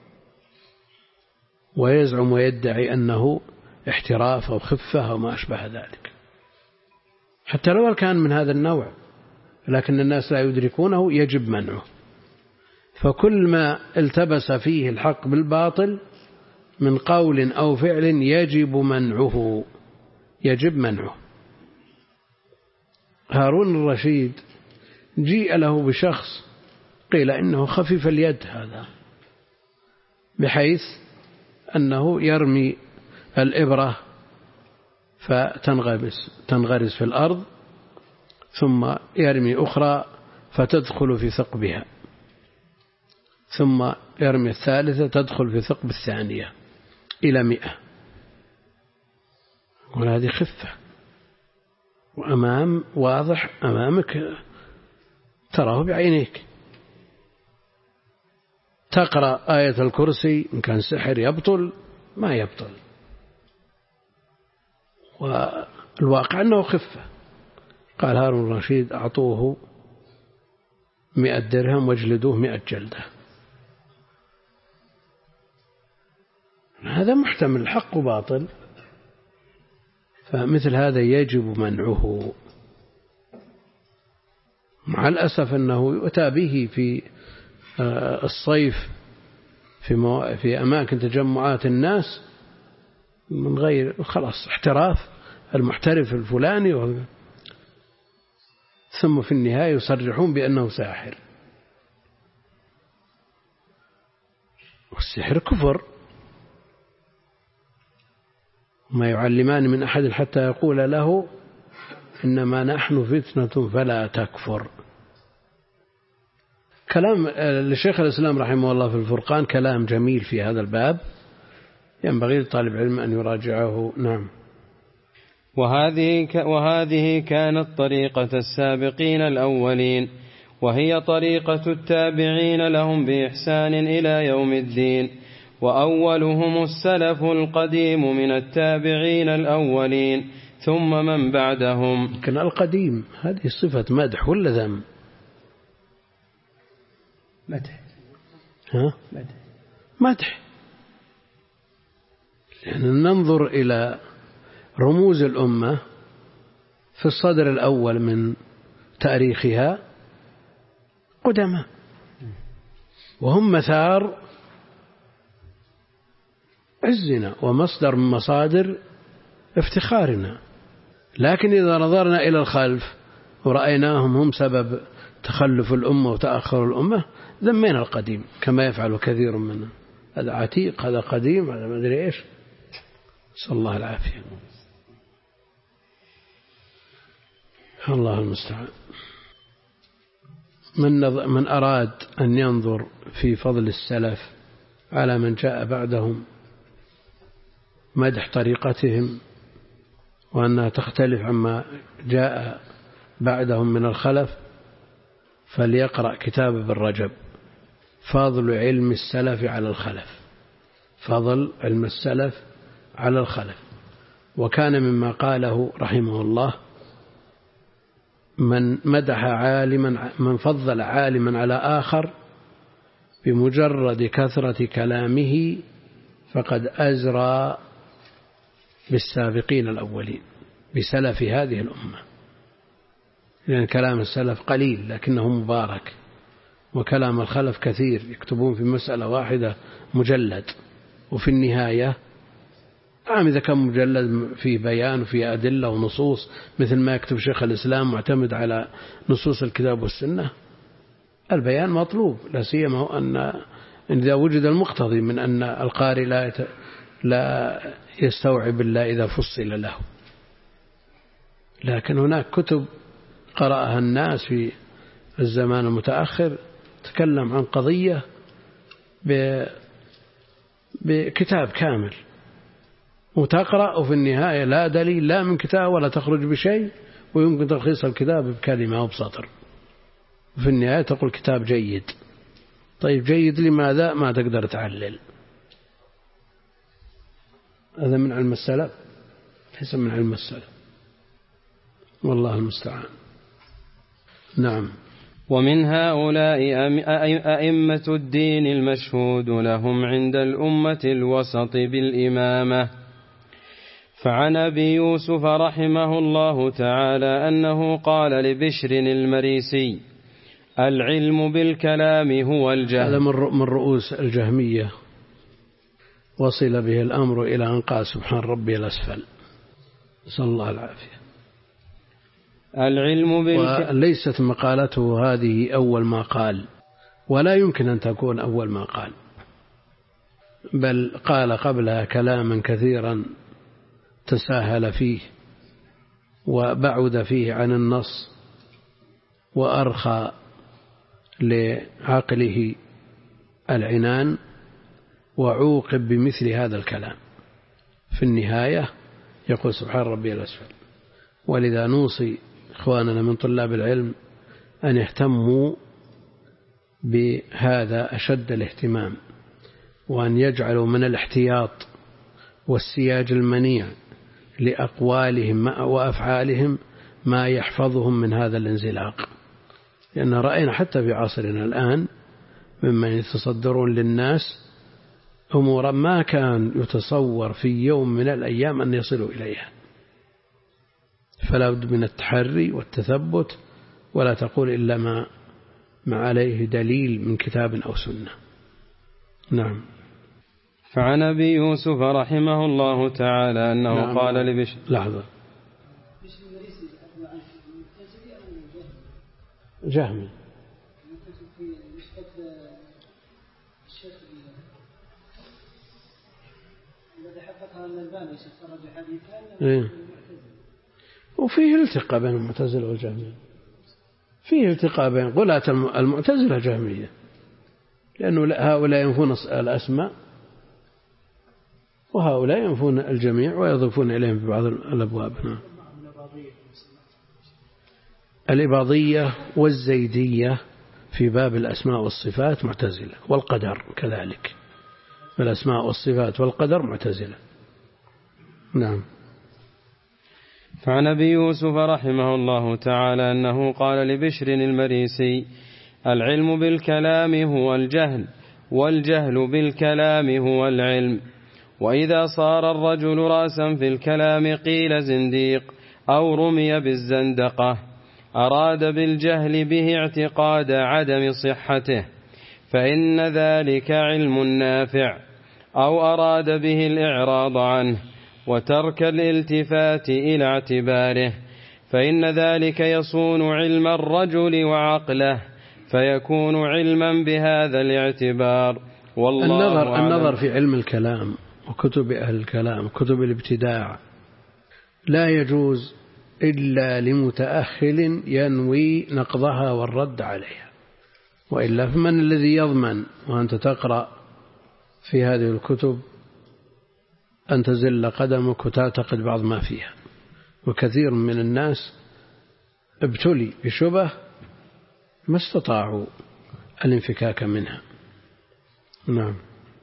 ويزعم ويدعي أنه احتراف أو خفة أو ما أشبه ذلك، حتى لو كان من هذا النوع، لكن الناس لا يدركونه، يجب منعه. فكل ما التبس فيه الحق بالباطل من قول أو فعل يجب منعه، يجب منعه. هارون الرشيد جيء له بشخص قيل إنه خفيف اليد، هذا بحيث أنه يرمي الإبرة فتنغمس تنغرز في الأرض، ثم يرمي أخرى فتدخل في ثقبها، ثم يرمي الثالثة تدخل في ثقب الثانية إلى مئة. وهذه خفة، وأمام واضح أمامك تراه بعينيك. تقرأ آية الكرسي إن كان سحر يبطل ما يبطل، والواقع أنه خفة. قال هارون الرشيد: أعطوه مئة درهم واجلدوه مئة جلدة. هذا محتمل حق وباطل، فمثل هذا يجب منعه. مع الأسف أنه يؤتى به في الصيف في, في أماكن تجمعات الناس من غير، خلاص احتراف، المحترف الفلاني، ثم في النهاية يصرحون بأنه ساحر. والسحر كفر، ما يعلمان من أحد حتى يقول له إنما نحن فتنة فلا تكفر. كلام للشيخ الإسلام رحمه الله في الفرقان كلام جميل في هذا الباب، ينبغي لطالب علم أن يراجعه. نعم. وهذه وهذه كانت طريقة السابقين الأولين، وهي طريقة التابعين لهم بإحسان إلى يوم الدين، وأولهم السلف القديم من التابعين الأولين ثم من بعدهم. كان القديم هذه صفة مدح ولا ذم؟ مدح. ها؟ مدح. مدح. يعني ننظر إلى رموز الأمة في الصدر الأول من تاريخها قدماء، وهم مثار عزنا ومصدر من مصادر افتخارنا. لكن إذا نظرنا إلى الخلف ورأيناهم هم سبب تخلف الأمة وتأخر الأمة ذمينا القديم كما يفعل كثير منا. هذا عتيق، هذا قديم، هذا ما أدري إيش. صلى الله العافية. الله المستعان. من, من أراد أن ينظر في فضل السلف على من جاء بعدهم، مدح طريقتهم وأنها تختلف عما جاء بعدهم من الخلف، فليقرأ كتاب ابن رجب فضل علم السلف على الخلف. فضل علم السلف على الخلف. وكان مما قاله رحمه الله: من مدح عالما، من فضل عالما على آخر بمجرد كثرة كلامه فقد أزرى بالسابقين الأولين، بسلف هذه الأمة. لأن كلام السلف قليل لكنه مبارك، وكلام الخلف كثير، يكتبون في مسألة واحدة مجلد، وفي النهاية عام إذا كان مجلد فيه بيان وفيه أدلة ونصوص مثل ما يكتب شيخ الإسلام معتمد على نصوص الكتاب والسنة، البيان مطلوب، لا سيما أن إذا وجد المقتضي من أن القارئ لا لا يستوعب إلا إذا فصل له. لكن هناك كتب قرأها الناس في الزمان المتأخر تكلم عن قضية بكتاب كامل، وتقرأ وفي النهاية لا دليل لا من كتاب ولا تخرج بشيء، ويمكن تلخيص الكتاب بكلمة أو بسطر، وفي النهاية تقول كتاب جيد. طيب جيد لماذا؟ ما تقدر تعلل. هذا من علم السلف؟ ليس من علم السلف، والله المستعان. نعم. ومن هؤلاء أئمة الدين المشهود لهم عند الأمة الوسط بالإمامة. فعن أبي يوسف رحمه الله تعالى أنه قال لبشر المريسي: العلم بالكلام هو الجهل. هذا من رؤوس الجهمية، وصل به الأمر إلى أن قال سبحان ربي الأسفل، نسأل الله العافية. العلم بالكلام، وليست مقالته هذه أول ما قال، ولا يمكن أن تكون أول ما قال، بل قال قبلها كلاما كثيرا تساهل فيه وبعد فيه عن النص وأرخى لعقله العنان، وعوقب بمثل هذا الكلام. في النهاية يقول سبحان ربي الأسفل. ولذا نوصي إخواننا من طلاب العلم أن يهتموا بهذا أشد الاهتمام، وأن يجعلوا من الاحتياط والسياج المنيع لأقوالهم وأفعالهم ما يحفظهم من هذا الانزلاق. لأن رأينا حتى في عصرنا الآن ممن يتصدرون للناس أمورا ما كان يتصور في يوم من الأيام أن يصلوا إليها، فلا بد من التحري والتثبت، ولا تقول إلا ما ما عليه دليل من كتاب أو سنة. نعم. فعن أبي يوسف رحمه الله تعالى أنه نعم. قال لبشر لحظة جهمي. إيه. وفيه التقاء بين المعتزلة والجهمية، فيه التقاء بين غلاة المعتزلة جهمية، لأنه هؤلاء ينفون الأسماء وهؤلاء ينفون الجميع ويضيفون إليهم في بعض الأبواب. الإباضية والزيدية في باب الأسماء والصفات معتزلة، والقدر كذلك، الأسماء والصفات والقدر معتزلة. نعم. فعن أبي يوسف رحمه الله تعالى أنه قال لبشر المريسي: العلم بالكلام هو الجهل، والجهل بالكلام هو العلم. وإذا صار الرجل رأسا في الكلام قيل زنديق أو رمي بالزندقة، أراد بالجهل به اعتقاد عدم صحته فإن ذلك علم نافع، أو أراد به الإعراض عنه وترك الالتفات إلى اعتباره فإن ذلك يصون علم الرجل وعقله فيكون علما بهذا الاعتبار. والله النظر, النظر في علم الكلام وكتب أهل الكلام كتب الابتداع لا يجوز إلا لمتأهل ينوي نقضها والرد عليها، وإلا فمن الذي يضمن وأنت تقرأ في هذه الكتب أن تزل قدمك وتعتقد بعض ما فيها؟ وكثير من الناس ابتلي بشبه ما استطاعوا الانفكاك منها. نعم.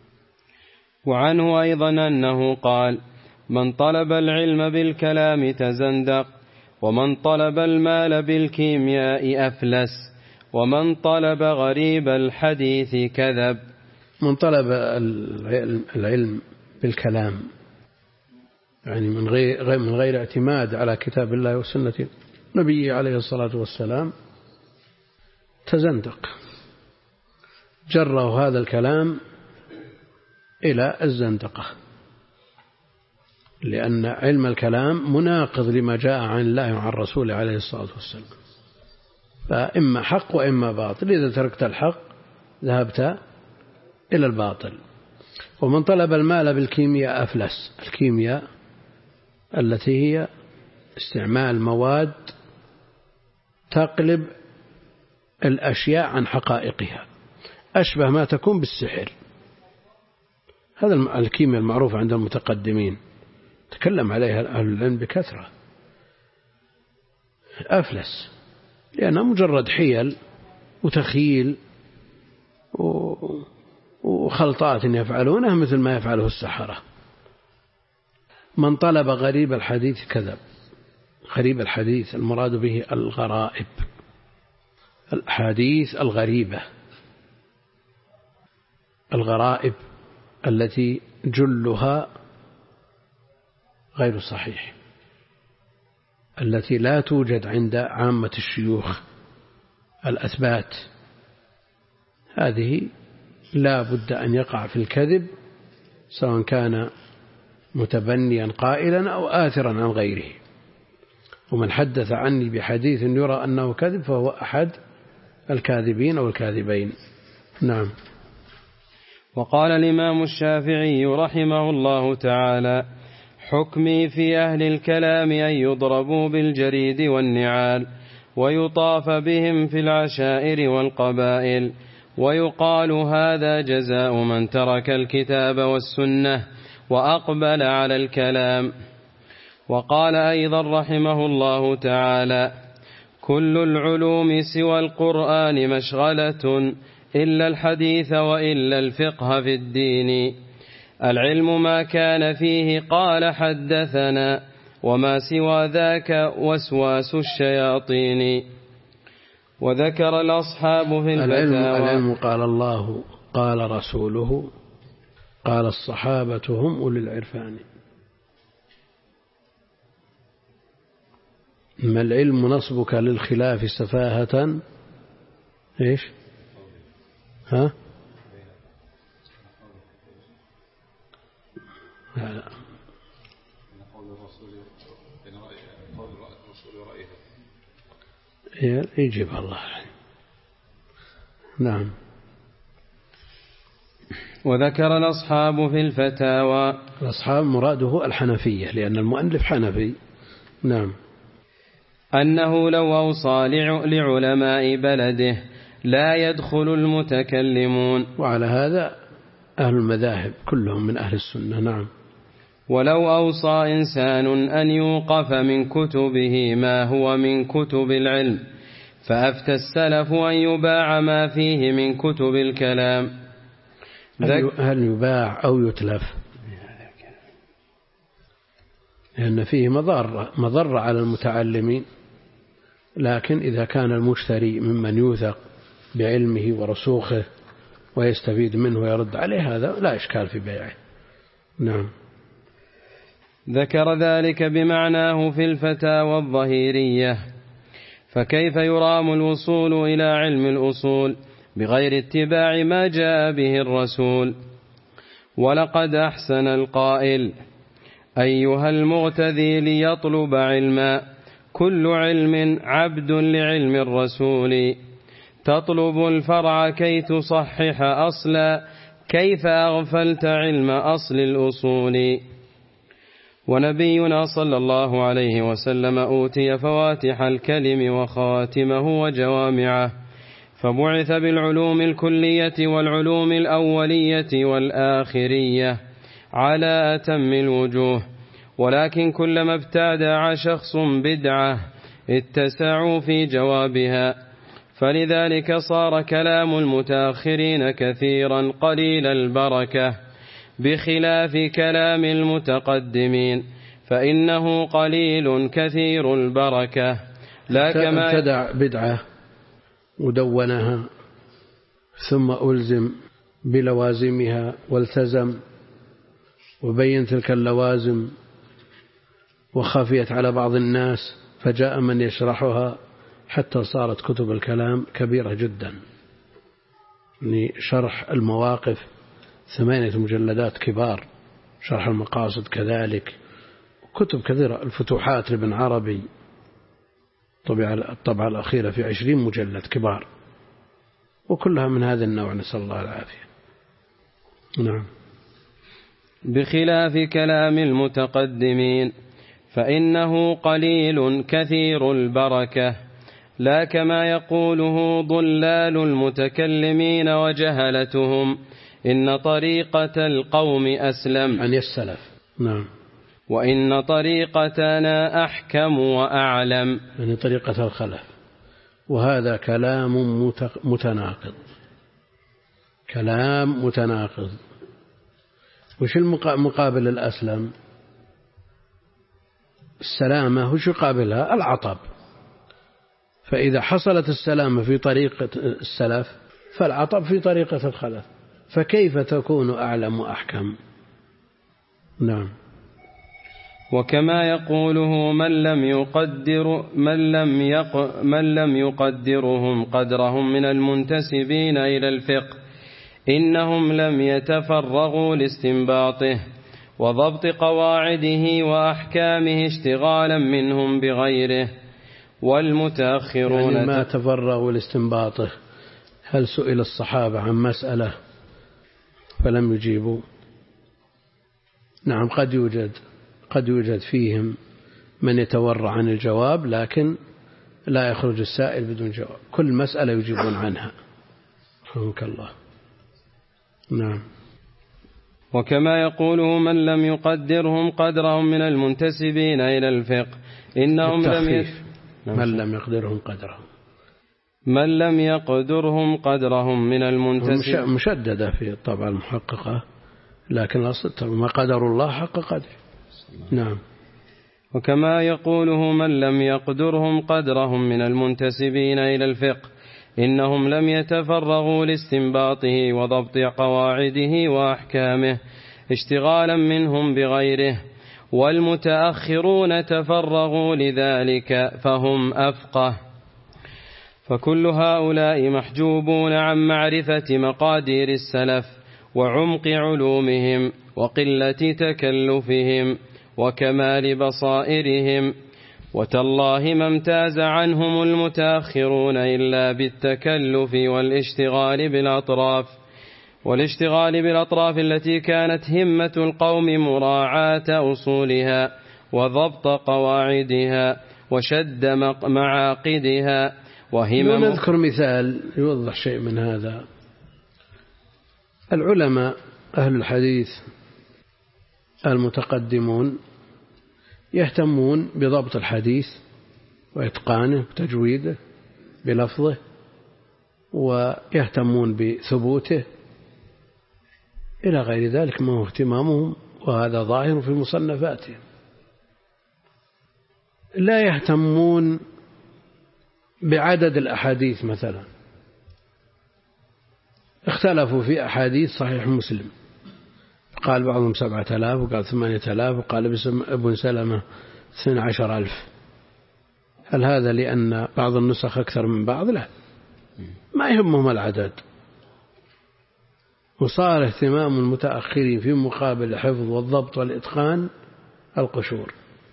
وعنه أيضا أنه قال: من طلب العلم بالكلام تزندق، ومن طلب المال بالكيمياء أفلس، ومن طلب غريب الحديث كذب. من طلب العلم بالكلام يعني من غير من غير اعتماد على كتاب الله وسنة نبيه عليه الصلاة والسلام تزندق، جره هذا الكلام إلى الزندقة، لأن علم الكلام مناقض لما جاء عن الله وعن رسوله عليه الصلاة والسلام، فإما حق وإما باطل، إذا تركت الحق ذهبت إلى الباطل. ومن طلب المال بالكيمياء أفلس، الكيمياء التي هي استعمال مواد تقلب الأشياء عن حقائقها، أشبه ما تكون بالسحر. هذا الكيمياء المعروفة عند المتقدمين تكلم عليها أهل العلم بكثرة. أفلس لأنها مجرد حيل وتخيل وخلطات يفعلونها مثل ما يفعله السحرة. من طلب غريب الحديث كذب. غريب الحديث المراد به الغرائب، الحديث الغريبة، الغرائب التي جلها غير صحيح، التي لا توجد عند عامة الشيوخ الأثبات، هذه لا بد أن يقع في الكذب، سواء كان متبنيا قائلا أو آثرا عن غيره. ومن حدث عني بحديث يرى أنه كذب فهو أحد الكاذبين أو الكاذبين. نعم. وقال الإمام الشافعي رحمه الله تعالى: حكمي في أهل الكلام أن يضربوا بالجريد والنعال ويطاف بهم في العشائر والقبائل، ويقال هذا جزاء من ترك الكتاب والسنة وأقبل على الكلام. وقال أيضا رحمه الله تعالى: كل العلوم سوى القرآن مشغلة إلا الحديث وإلا الفقه في الدين. العلم ما كان فيه قال حدثنا، وما سوى ذاك وسواس الشياطين. وذكر الأصحاب في الفتاوى. العلم قال الله قال رسوله قال الصحابة هم أولي العرفان. ما العلم نصبك للخلاف سفاهة إيش ها لا لا يجيب الله نعم. وذكر الأصحاب في الفتاوى، الأصحاب مراده الحنفية لأن المؤلف حنفي. نعم. أنه لو أوصى لعلماء بلده لا يدخل المتكلمون، وعلى هذا أهل المذاهب كلهم من أهل السنة. نعم. ولو أوصى إنسان أن يوقف من كتبه ما هو من كتب العلم فأفتى السلف أن يباع ما فيه من كتب الكلام. هل يباع أو يتلف؟ لأن فيه مضرة مضرة على المتعلمين، لكن إذا كان المشتري ممن يوثق بعلمه ورسوخه ويستفيد منه ويرد عليه هذا لا إشكال في بيعه. نعم. ذكر ذلك بمعناه في الفتاوى الظهيرية. فكيف يرام الوصول إلى علم الأصول بغير اتباع ما جاء به الرسول؟ ولقد أحسن القائل: أيها المغتذي ليطلب علما، كل علم عبد لعلم الرسول، تطلب الفرع كي تصحح أصلا، كيف أغفلت علم أصل الأصول. ونبينا صلى الله عليه وسلم أوتي فواتح الكلم وخواتمه وجوامعه، فبعث بالعلوم الكلية والعلوم الأولية والآخرية على أتم الوجوه، ولكن كلما ابتدع شخص بدعة اتسعوا في جوابها، فلذلك صار كلام المتأخرين كثيرا قليل البركة، بخلاف كلام المتقدمين فإنه قليل كثير البركة. لا كما ابتدع بدعة ودونها ثم ألزم بلوازمها والتزم وبين تلك اللوازم وخافيت على بعض الناس فجاء من يشرحها حتى صارت كتب الكلام كبيرة جدا، لشرح المواقف ثمانية مجلدات كبار، شرح المقاصد كذلك، كتب كثيرة، الفتوحات لابن عربي طبع الطبعة الأخيرة في عشرين مجلد كبار، وكلها من هذا النوع، نسأل الله العافية. نعم. بخلاف كلام المتقدمين فإنه قليل كثير البركة، لا كما يقوله ضلال المتكلمين وجهلتهم إن طريقة القوم أسلم، عن السلف. نعم. وإن طريقتنا أحكم وأعلم، يعني طريقة الخلف. وهذا كلام متناقض، كلام متناقض. وش المقابل الأسلم؟ السلامة وش يقابلها؟ العطب. فإذا حصلت السلامة في طريقة السلف فالعطب في طريقة الخلف، فكيف تكون أعلم وأحكم؟ نعم. وكما يقوله من لم يقدر من لم يق من لم يقدرهم قدرهم من المنتسبين إلى الفقه إنهم لم يتفرغوا لاستنباطه وضبط قواعده وأحكامه اشتغالا منهم بغيره. والمتأخرون يعني ما تفرغوا لاستنباطه. هل سئل الصحابة عن مسألة فلم يجيبوا؟ نعم، قد يوجد قد يوجد فيهم من يتورع عن الجواب، لكن لا يخرج السائل بدون جواب، كل مسألة يجيبون عنها. رحمك الله. نعم. وكما يقوله من لم يقدرهم قدرهم من المنتسبين إلى الفقه إنهم لم يت... من لم يقدرهم قدرهم من لم يقدرهم قدرهم من المنتسبين، مشددة في الطبعة المحققة، لكن الأصل ما قدر الله حق قدره. نعم. وكما يقوله من لم يقدرهم قدرهم من المنتسبين إلى الفقه إنهم لم يتفرغوا لاستنباطه وضبط قواعده وأحكامه اشتغالا منهم بغيره، والمتأخرون تفرغوا لذلك فهم أفقه. فكل هؤلاء محجوبون عن معرفة مقادير السلف وعمق علومهم وقلة تكلفهم وكمال بصائرهم، وتالله ما امتاز عنهم المتأخرون إلا بالتكلف والاشتغال بالأطراف والاشتغال بالأطراف التي كانت همة القوم مراعاة أصولها وضبط قواعدها وشد معاقدها وهمم. نذكر مثال يوضح شيء من هذا. العلماء أهل الحديث المتقدمون يهتمون بضبط الحديث وإتقانه وتجويده بلفظه، ويهتمون بثبوته إلى غير ذلك ما هو اهتمامهم، وهذا ظاهر في مصنفاتهم. لا يهتمون بعدد الأحاديث مثلا، اختلفوا في أحاديث صحيح مسلم، قال بعضهم سبعة آلاف وقال ثمانية آلاف وقال ابن سلمة اثنى عشر ألف. هل هذا لأن بعض النسخ أكثر من بعض؟ لا، ما يهمهم العدد. وصار اهتمام المتأخرين في مقابل الحفظ والضبط والإتقان القشور،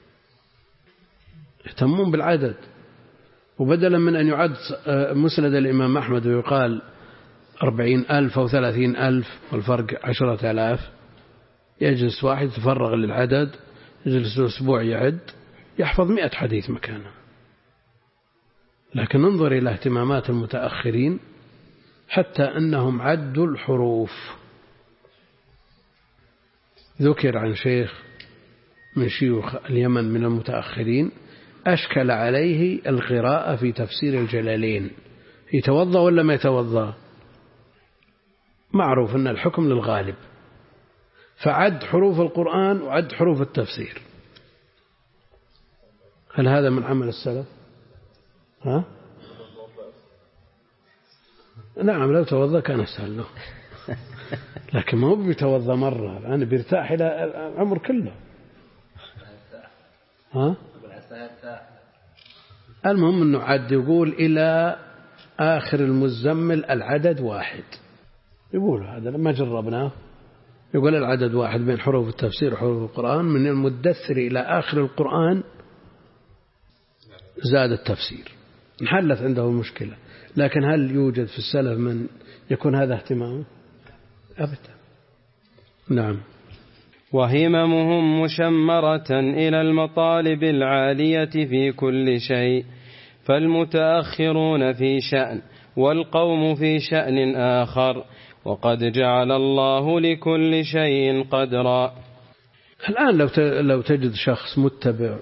يهتمون بالعدد. وبدلا من أن يعد مسند الإمام أحمد ويقال أربعين ألف أو ثلاثين ألف والفرق عشرة آلاف، يجلس واحد يتفرغ للعدد، يجلس أسبوع يعد، يحفظ مئة حديث مكانه. لكن انظر إلى اهتمامات المتأخرين حتى أنهم عدوا الحروف. ذكر عن شيخ من شيوخ اليمن من المتأخرين أشكل عليه القراءة في تفسير الجلالين، يتوضأ ولا ما يتوضأ؟ معروف أن الحكم للغالب، فعد حروف القرآن وعد حروف التفسير. هل هذا من عمل السلف؟ ها؟ نعم، لو توضأ كان أسهل له، لكن ما هو بيتوضأ مرة، الآن بيرتاح إلى العمر كله. ها؟ المهم أنه عد يقول إلى آخر المزمل العدد واحد، يقول هذا لما جربناه، يقول العدد واحد بين حروف التفسير وحروف القرآن، من المدثر إلى آخر القرآن زاد التفسير، انحلت عنده المشكلة. لكن هل يوجد في السلف من يكون هذا اهتمامه؟ أبدا. نعم. وهممهم مشمرة إلى المطالب العالية في كل شيء، فالمتأخرون في شأن والقوم في شأن آخر، وقد جعل الله لكل شيء قدرا. الآن لو لو تجد شخص متبع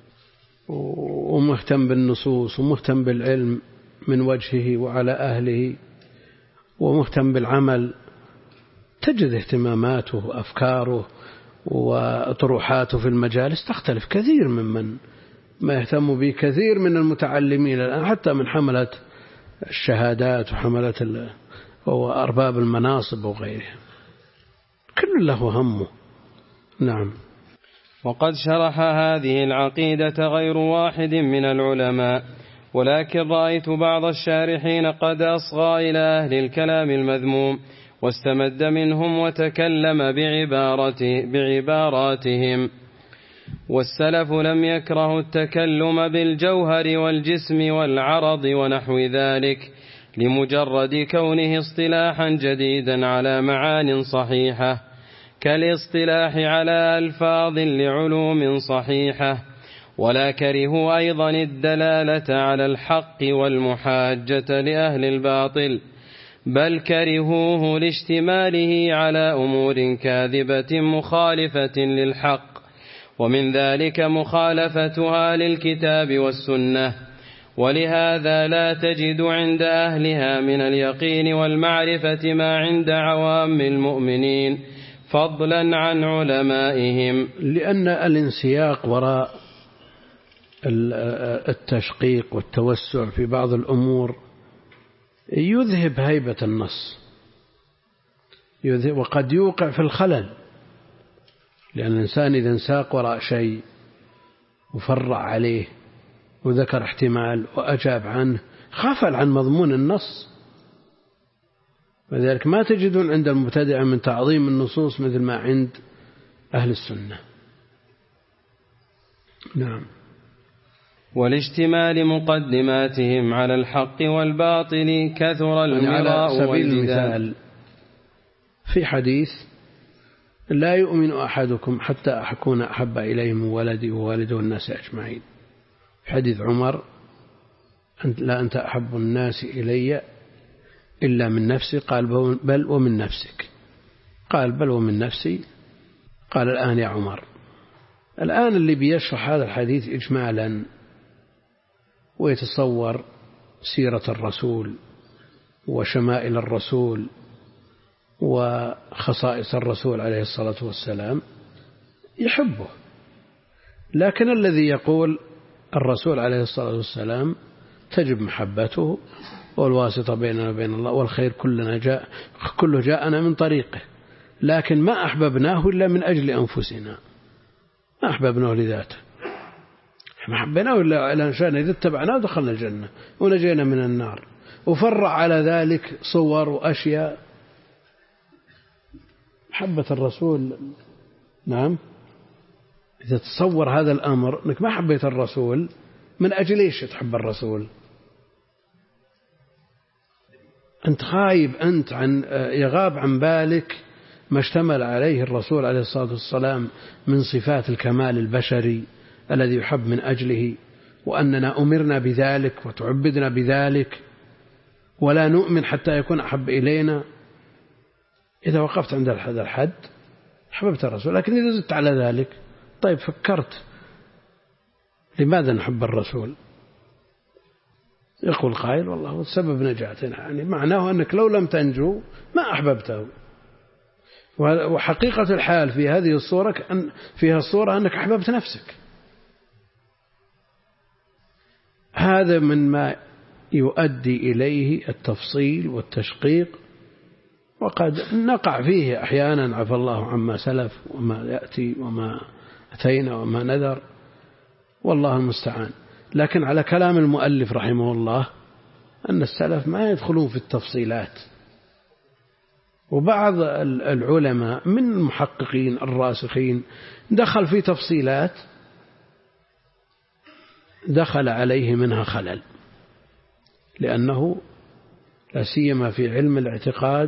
ومهتم بالنصوص ومهتم بالعلم من وجهه وعلى أهله ومهتم بالعمل، تجد اهتماماته وأفكاره وطروحاته في المجالس تختلف كثير ممن ما يهتم به كثير من المتعلمين الآن، حتى من حملة الشهادات وحملة وأرباب المناصب وغيرها، كل له همه. نعم. وقد شرح هذه العقيدة غير واحد من العلماء، ولكن رأيت بعض الشارحين قد أصغى إلى أهل الكلام المذموم واستمد منهم وتكلم بعبارته بعباراتهم. والسلف لم يكرهوا التكلم بالجوهر والجسم والعرض ونحو ذلك لمجرد كونه اصطلاحا جديدا على معان صحيحة، كالاصطلاح على ألفاظ لعلوم صحيحة. ولا كرهوا أيضا الدلالة على الحق والمحاجة لأهل الباطل، بل كرهوه لاشتماله على أمور كاذبة مخالفة للحق، ومن ذلك مخالفتها للكتاب والسنة. ولهذا لا تجد عند أهلها من اليقين والمعرفة ما عند عوام المؤمنين، فضلا عن علمائهم. لأن الانسياق وراء التشقيق والتوسع في بعض الأمور يذهب هيبة النص، يذهب وقد يوقع في الخلل، لأن الإنسان إذا انساق وراء شيء وفرع عليه وذكر احتمال وأجاب عنه غفل عن مضمون النص. وذلك ما تجدون عند المبتدع من تعظيم النصوص مثل ما عند أهل السنة. نعم. ولاشتمال مقدماتهم على الحق والباطل كثر المراء والجدال. في حديث لا يؤمن أحدكم حتى أكون أحب إليه من ولدي ووالده والناس أجمعين. في حديث عمر لا أنت أحب الناس إلي إلا من نفسي، قال بل ومن نفسك، قال بل ومن نفسي، قال الآن يا عمر. الآن اللي بيشرح هذا الحديث إجمالا ويتصور سيرة الرسول وشمائل الرسول وخصائص الرسول عليه الصلاة والسلام يحبه، لكن الذي يقول الرسول عليه الصلاة والسلام تجب محبته والواسطة بيننا وبين الله والخير كلنا جاء كله جاءنا من طريقه، لكن ما أحببناه إلا من أجل أنفسنا، ما أحببناه لذاته، ما حبيناه إلا على أنشأنا إذا اتبعناه دخلنا الجنة ونجينا من النار. وفرع على ذلك صور وأشياء. محبة الرسول نعم، إذا تصور هذا الأمر أنك ما حبيت الرسول من أجل إيش تحب الرسول؟ أنت خايب، أنت عن يغاب عن بالك ما اشتمل عليه الرسول عليه الصلاة والسلام من صفات الكمال البشري الذي يحب من أجله، وأننا أمرنا بذلك وتعبدنا بذلك ولا نؤمن حتى يكون أحب إلينا. إذا وقفت عند هذا الحد حببت الرسول، لكن إذا زدت على ذلك طيب فكرت لماذا نحب الرسول؟ يقول قائل والله سبب نجاتنا، يعني معناه أنك لو لم تنجو ما أحببته. وحقيقة الحال في هذه الصورة أن فيها الصورة أنك أحببت نفسك. هذا من ما يؤدي إليه التفصيل والتشقيق، وقد نقع فيه أحيانا عفى الله عما سلف وما يأتي وما أتينا وما نذر، والله المستعان. لكن على كلام المؤلف رحمه الله أن السلف ما يدخلون في التفصيلات، وبعض العلماء من المحققين الراسخين دخل في تفصيلات دخل عليه منها خلل، لأنه لا سيما في علم الاعتقاد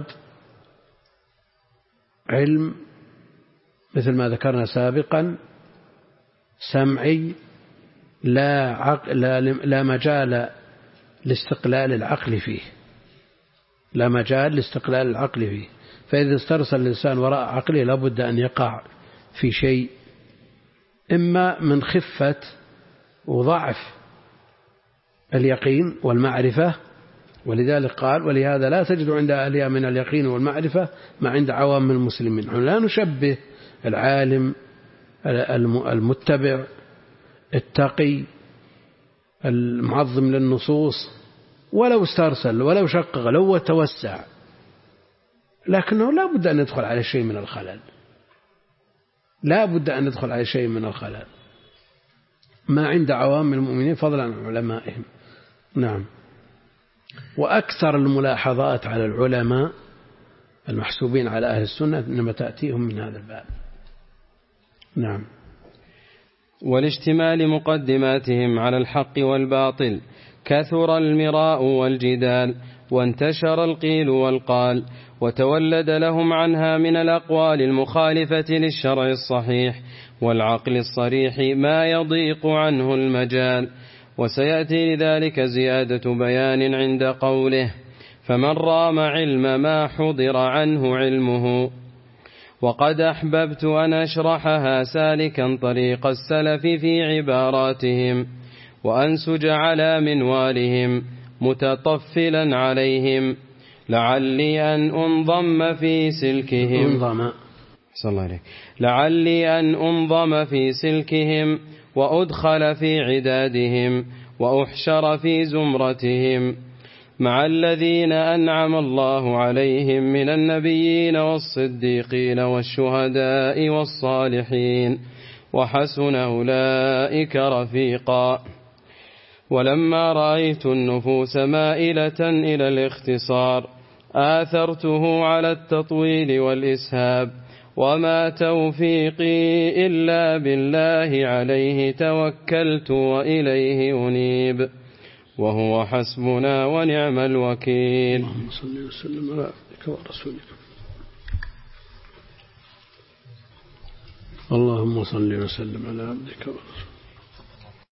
علم مثل ما ذكرنا سابقا سمعي لا, عقل لا, لا مجال لاستقلال العقل فيه، لا مجال لاستقلال العقل فيه. فإذا استرسل الإنسان وراء عقله لابد أن يقع في شيء إما من خفة وضعف اليقين والمعرفة، ولذلك قال ولهذا لا تجد عند أهلها من اليقين والمعرفة ما عند عوام المسلمين. نحن لا نشبه العالم المتبع التقي المعظم للنصوص ولو استرسل ولو شقق لو توسع، لكنه لا بد أن يدخل على شيء من الخلل، لا بد أن يدخل على شيء من الخلل ما عند عوام المؤمنين فضلا عن علمائهم. نعم. وأكثر الملاحظات على العلماء المحسوبين على أهل السنة إنما تأتيهم من هذا الباب. نعم. والاشتمال مقدماتهم على الحق والباطل كثر المراء والجدال، وانتشر القيل والقال، وتولد لهم عنها من الأقوال المخالفة للشرع الصحيح والعقل الصريح ما يضيق عنه المجال. وسيأتي لذلك زيادة بيان عند قوله فمن رام علم ما حضر عنه علمه. وقد أحببت أن أشرحها سالكا طريق السلف في عباراتهم، وأنسج على منوالهم متطفلا عليهم، لعلي أن أنضم في سلكهم انضم. صلى الله عليه لعلي أن أنضم في سلكهم وأدخل في عدادهم وأحشر في زمرتهم مع الذين أنعم الله عليهم من النبيين والصديقين والشهداء والصالحين وحسن أولئك رفيقا. ولما رأيت النفوس مائلة إلى الاختصار آثرته على التطويل والإسهاب، وما توفيقي إلا بالله عليه توكلت وإليه أنيب وهو حسبنا ونعم الوكيل. اللهم صل وسلم على عبدك ورسولك. اللهم صل وسلم على عبدك ورسولك.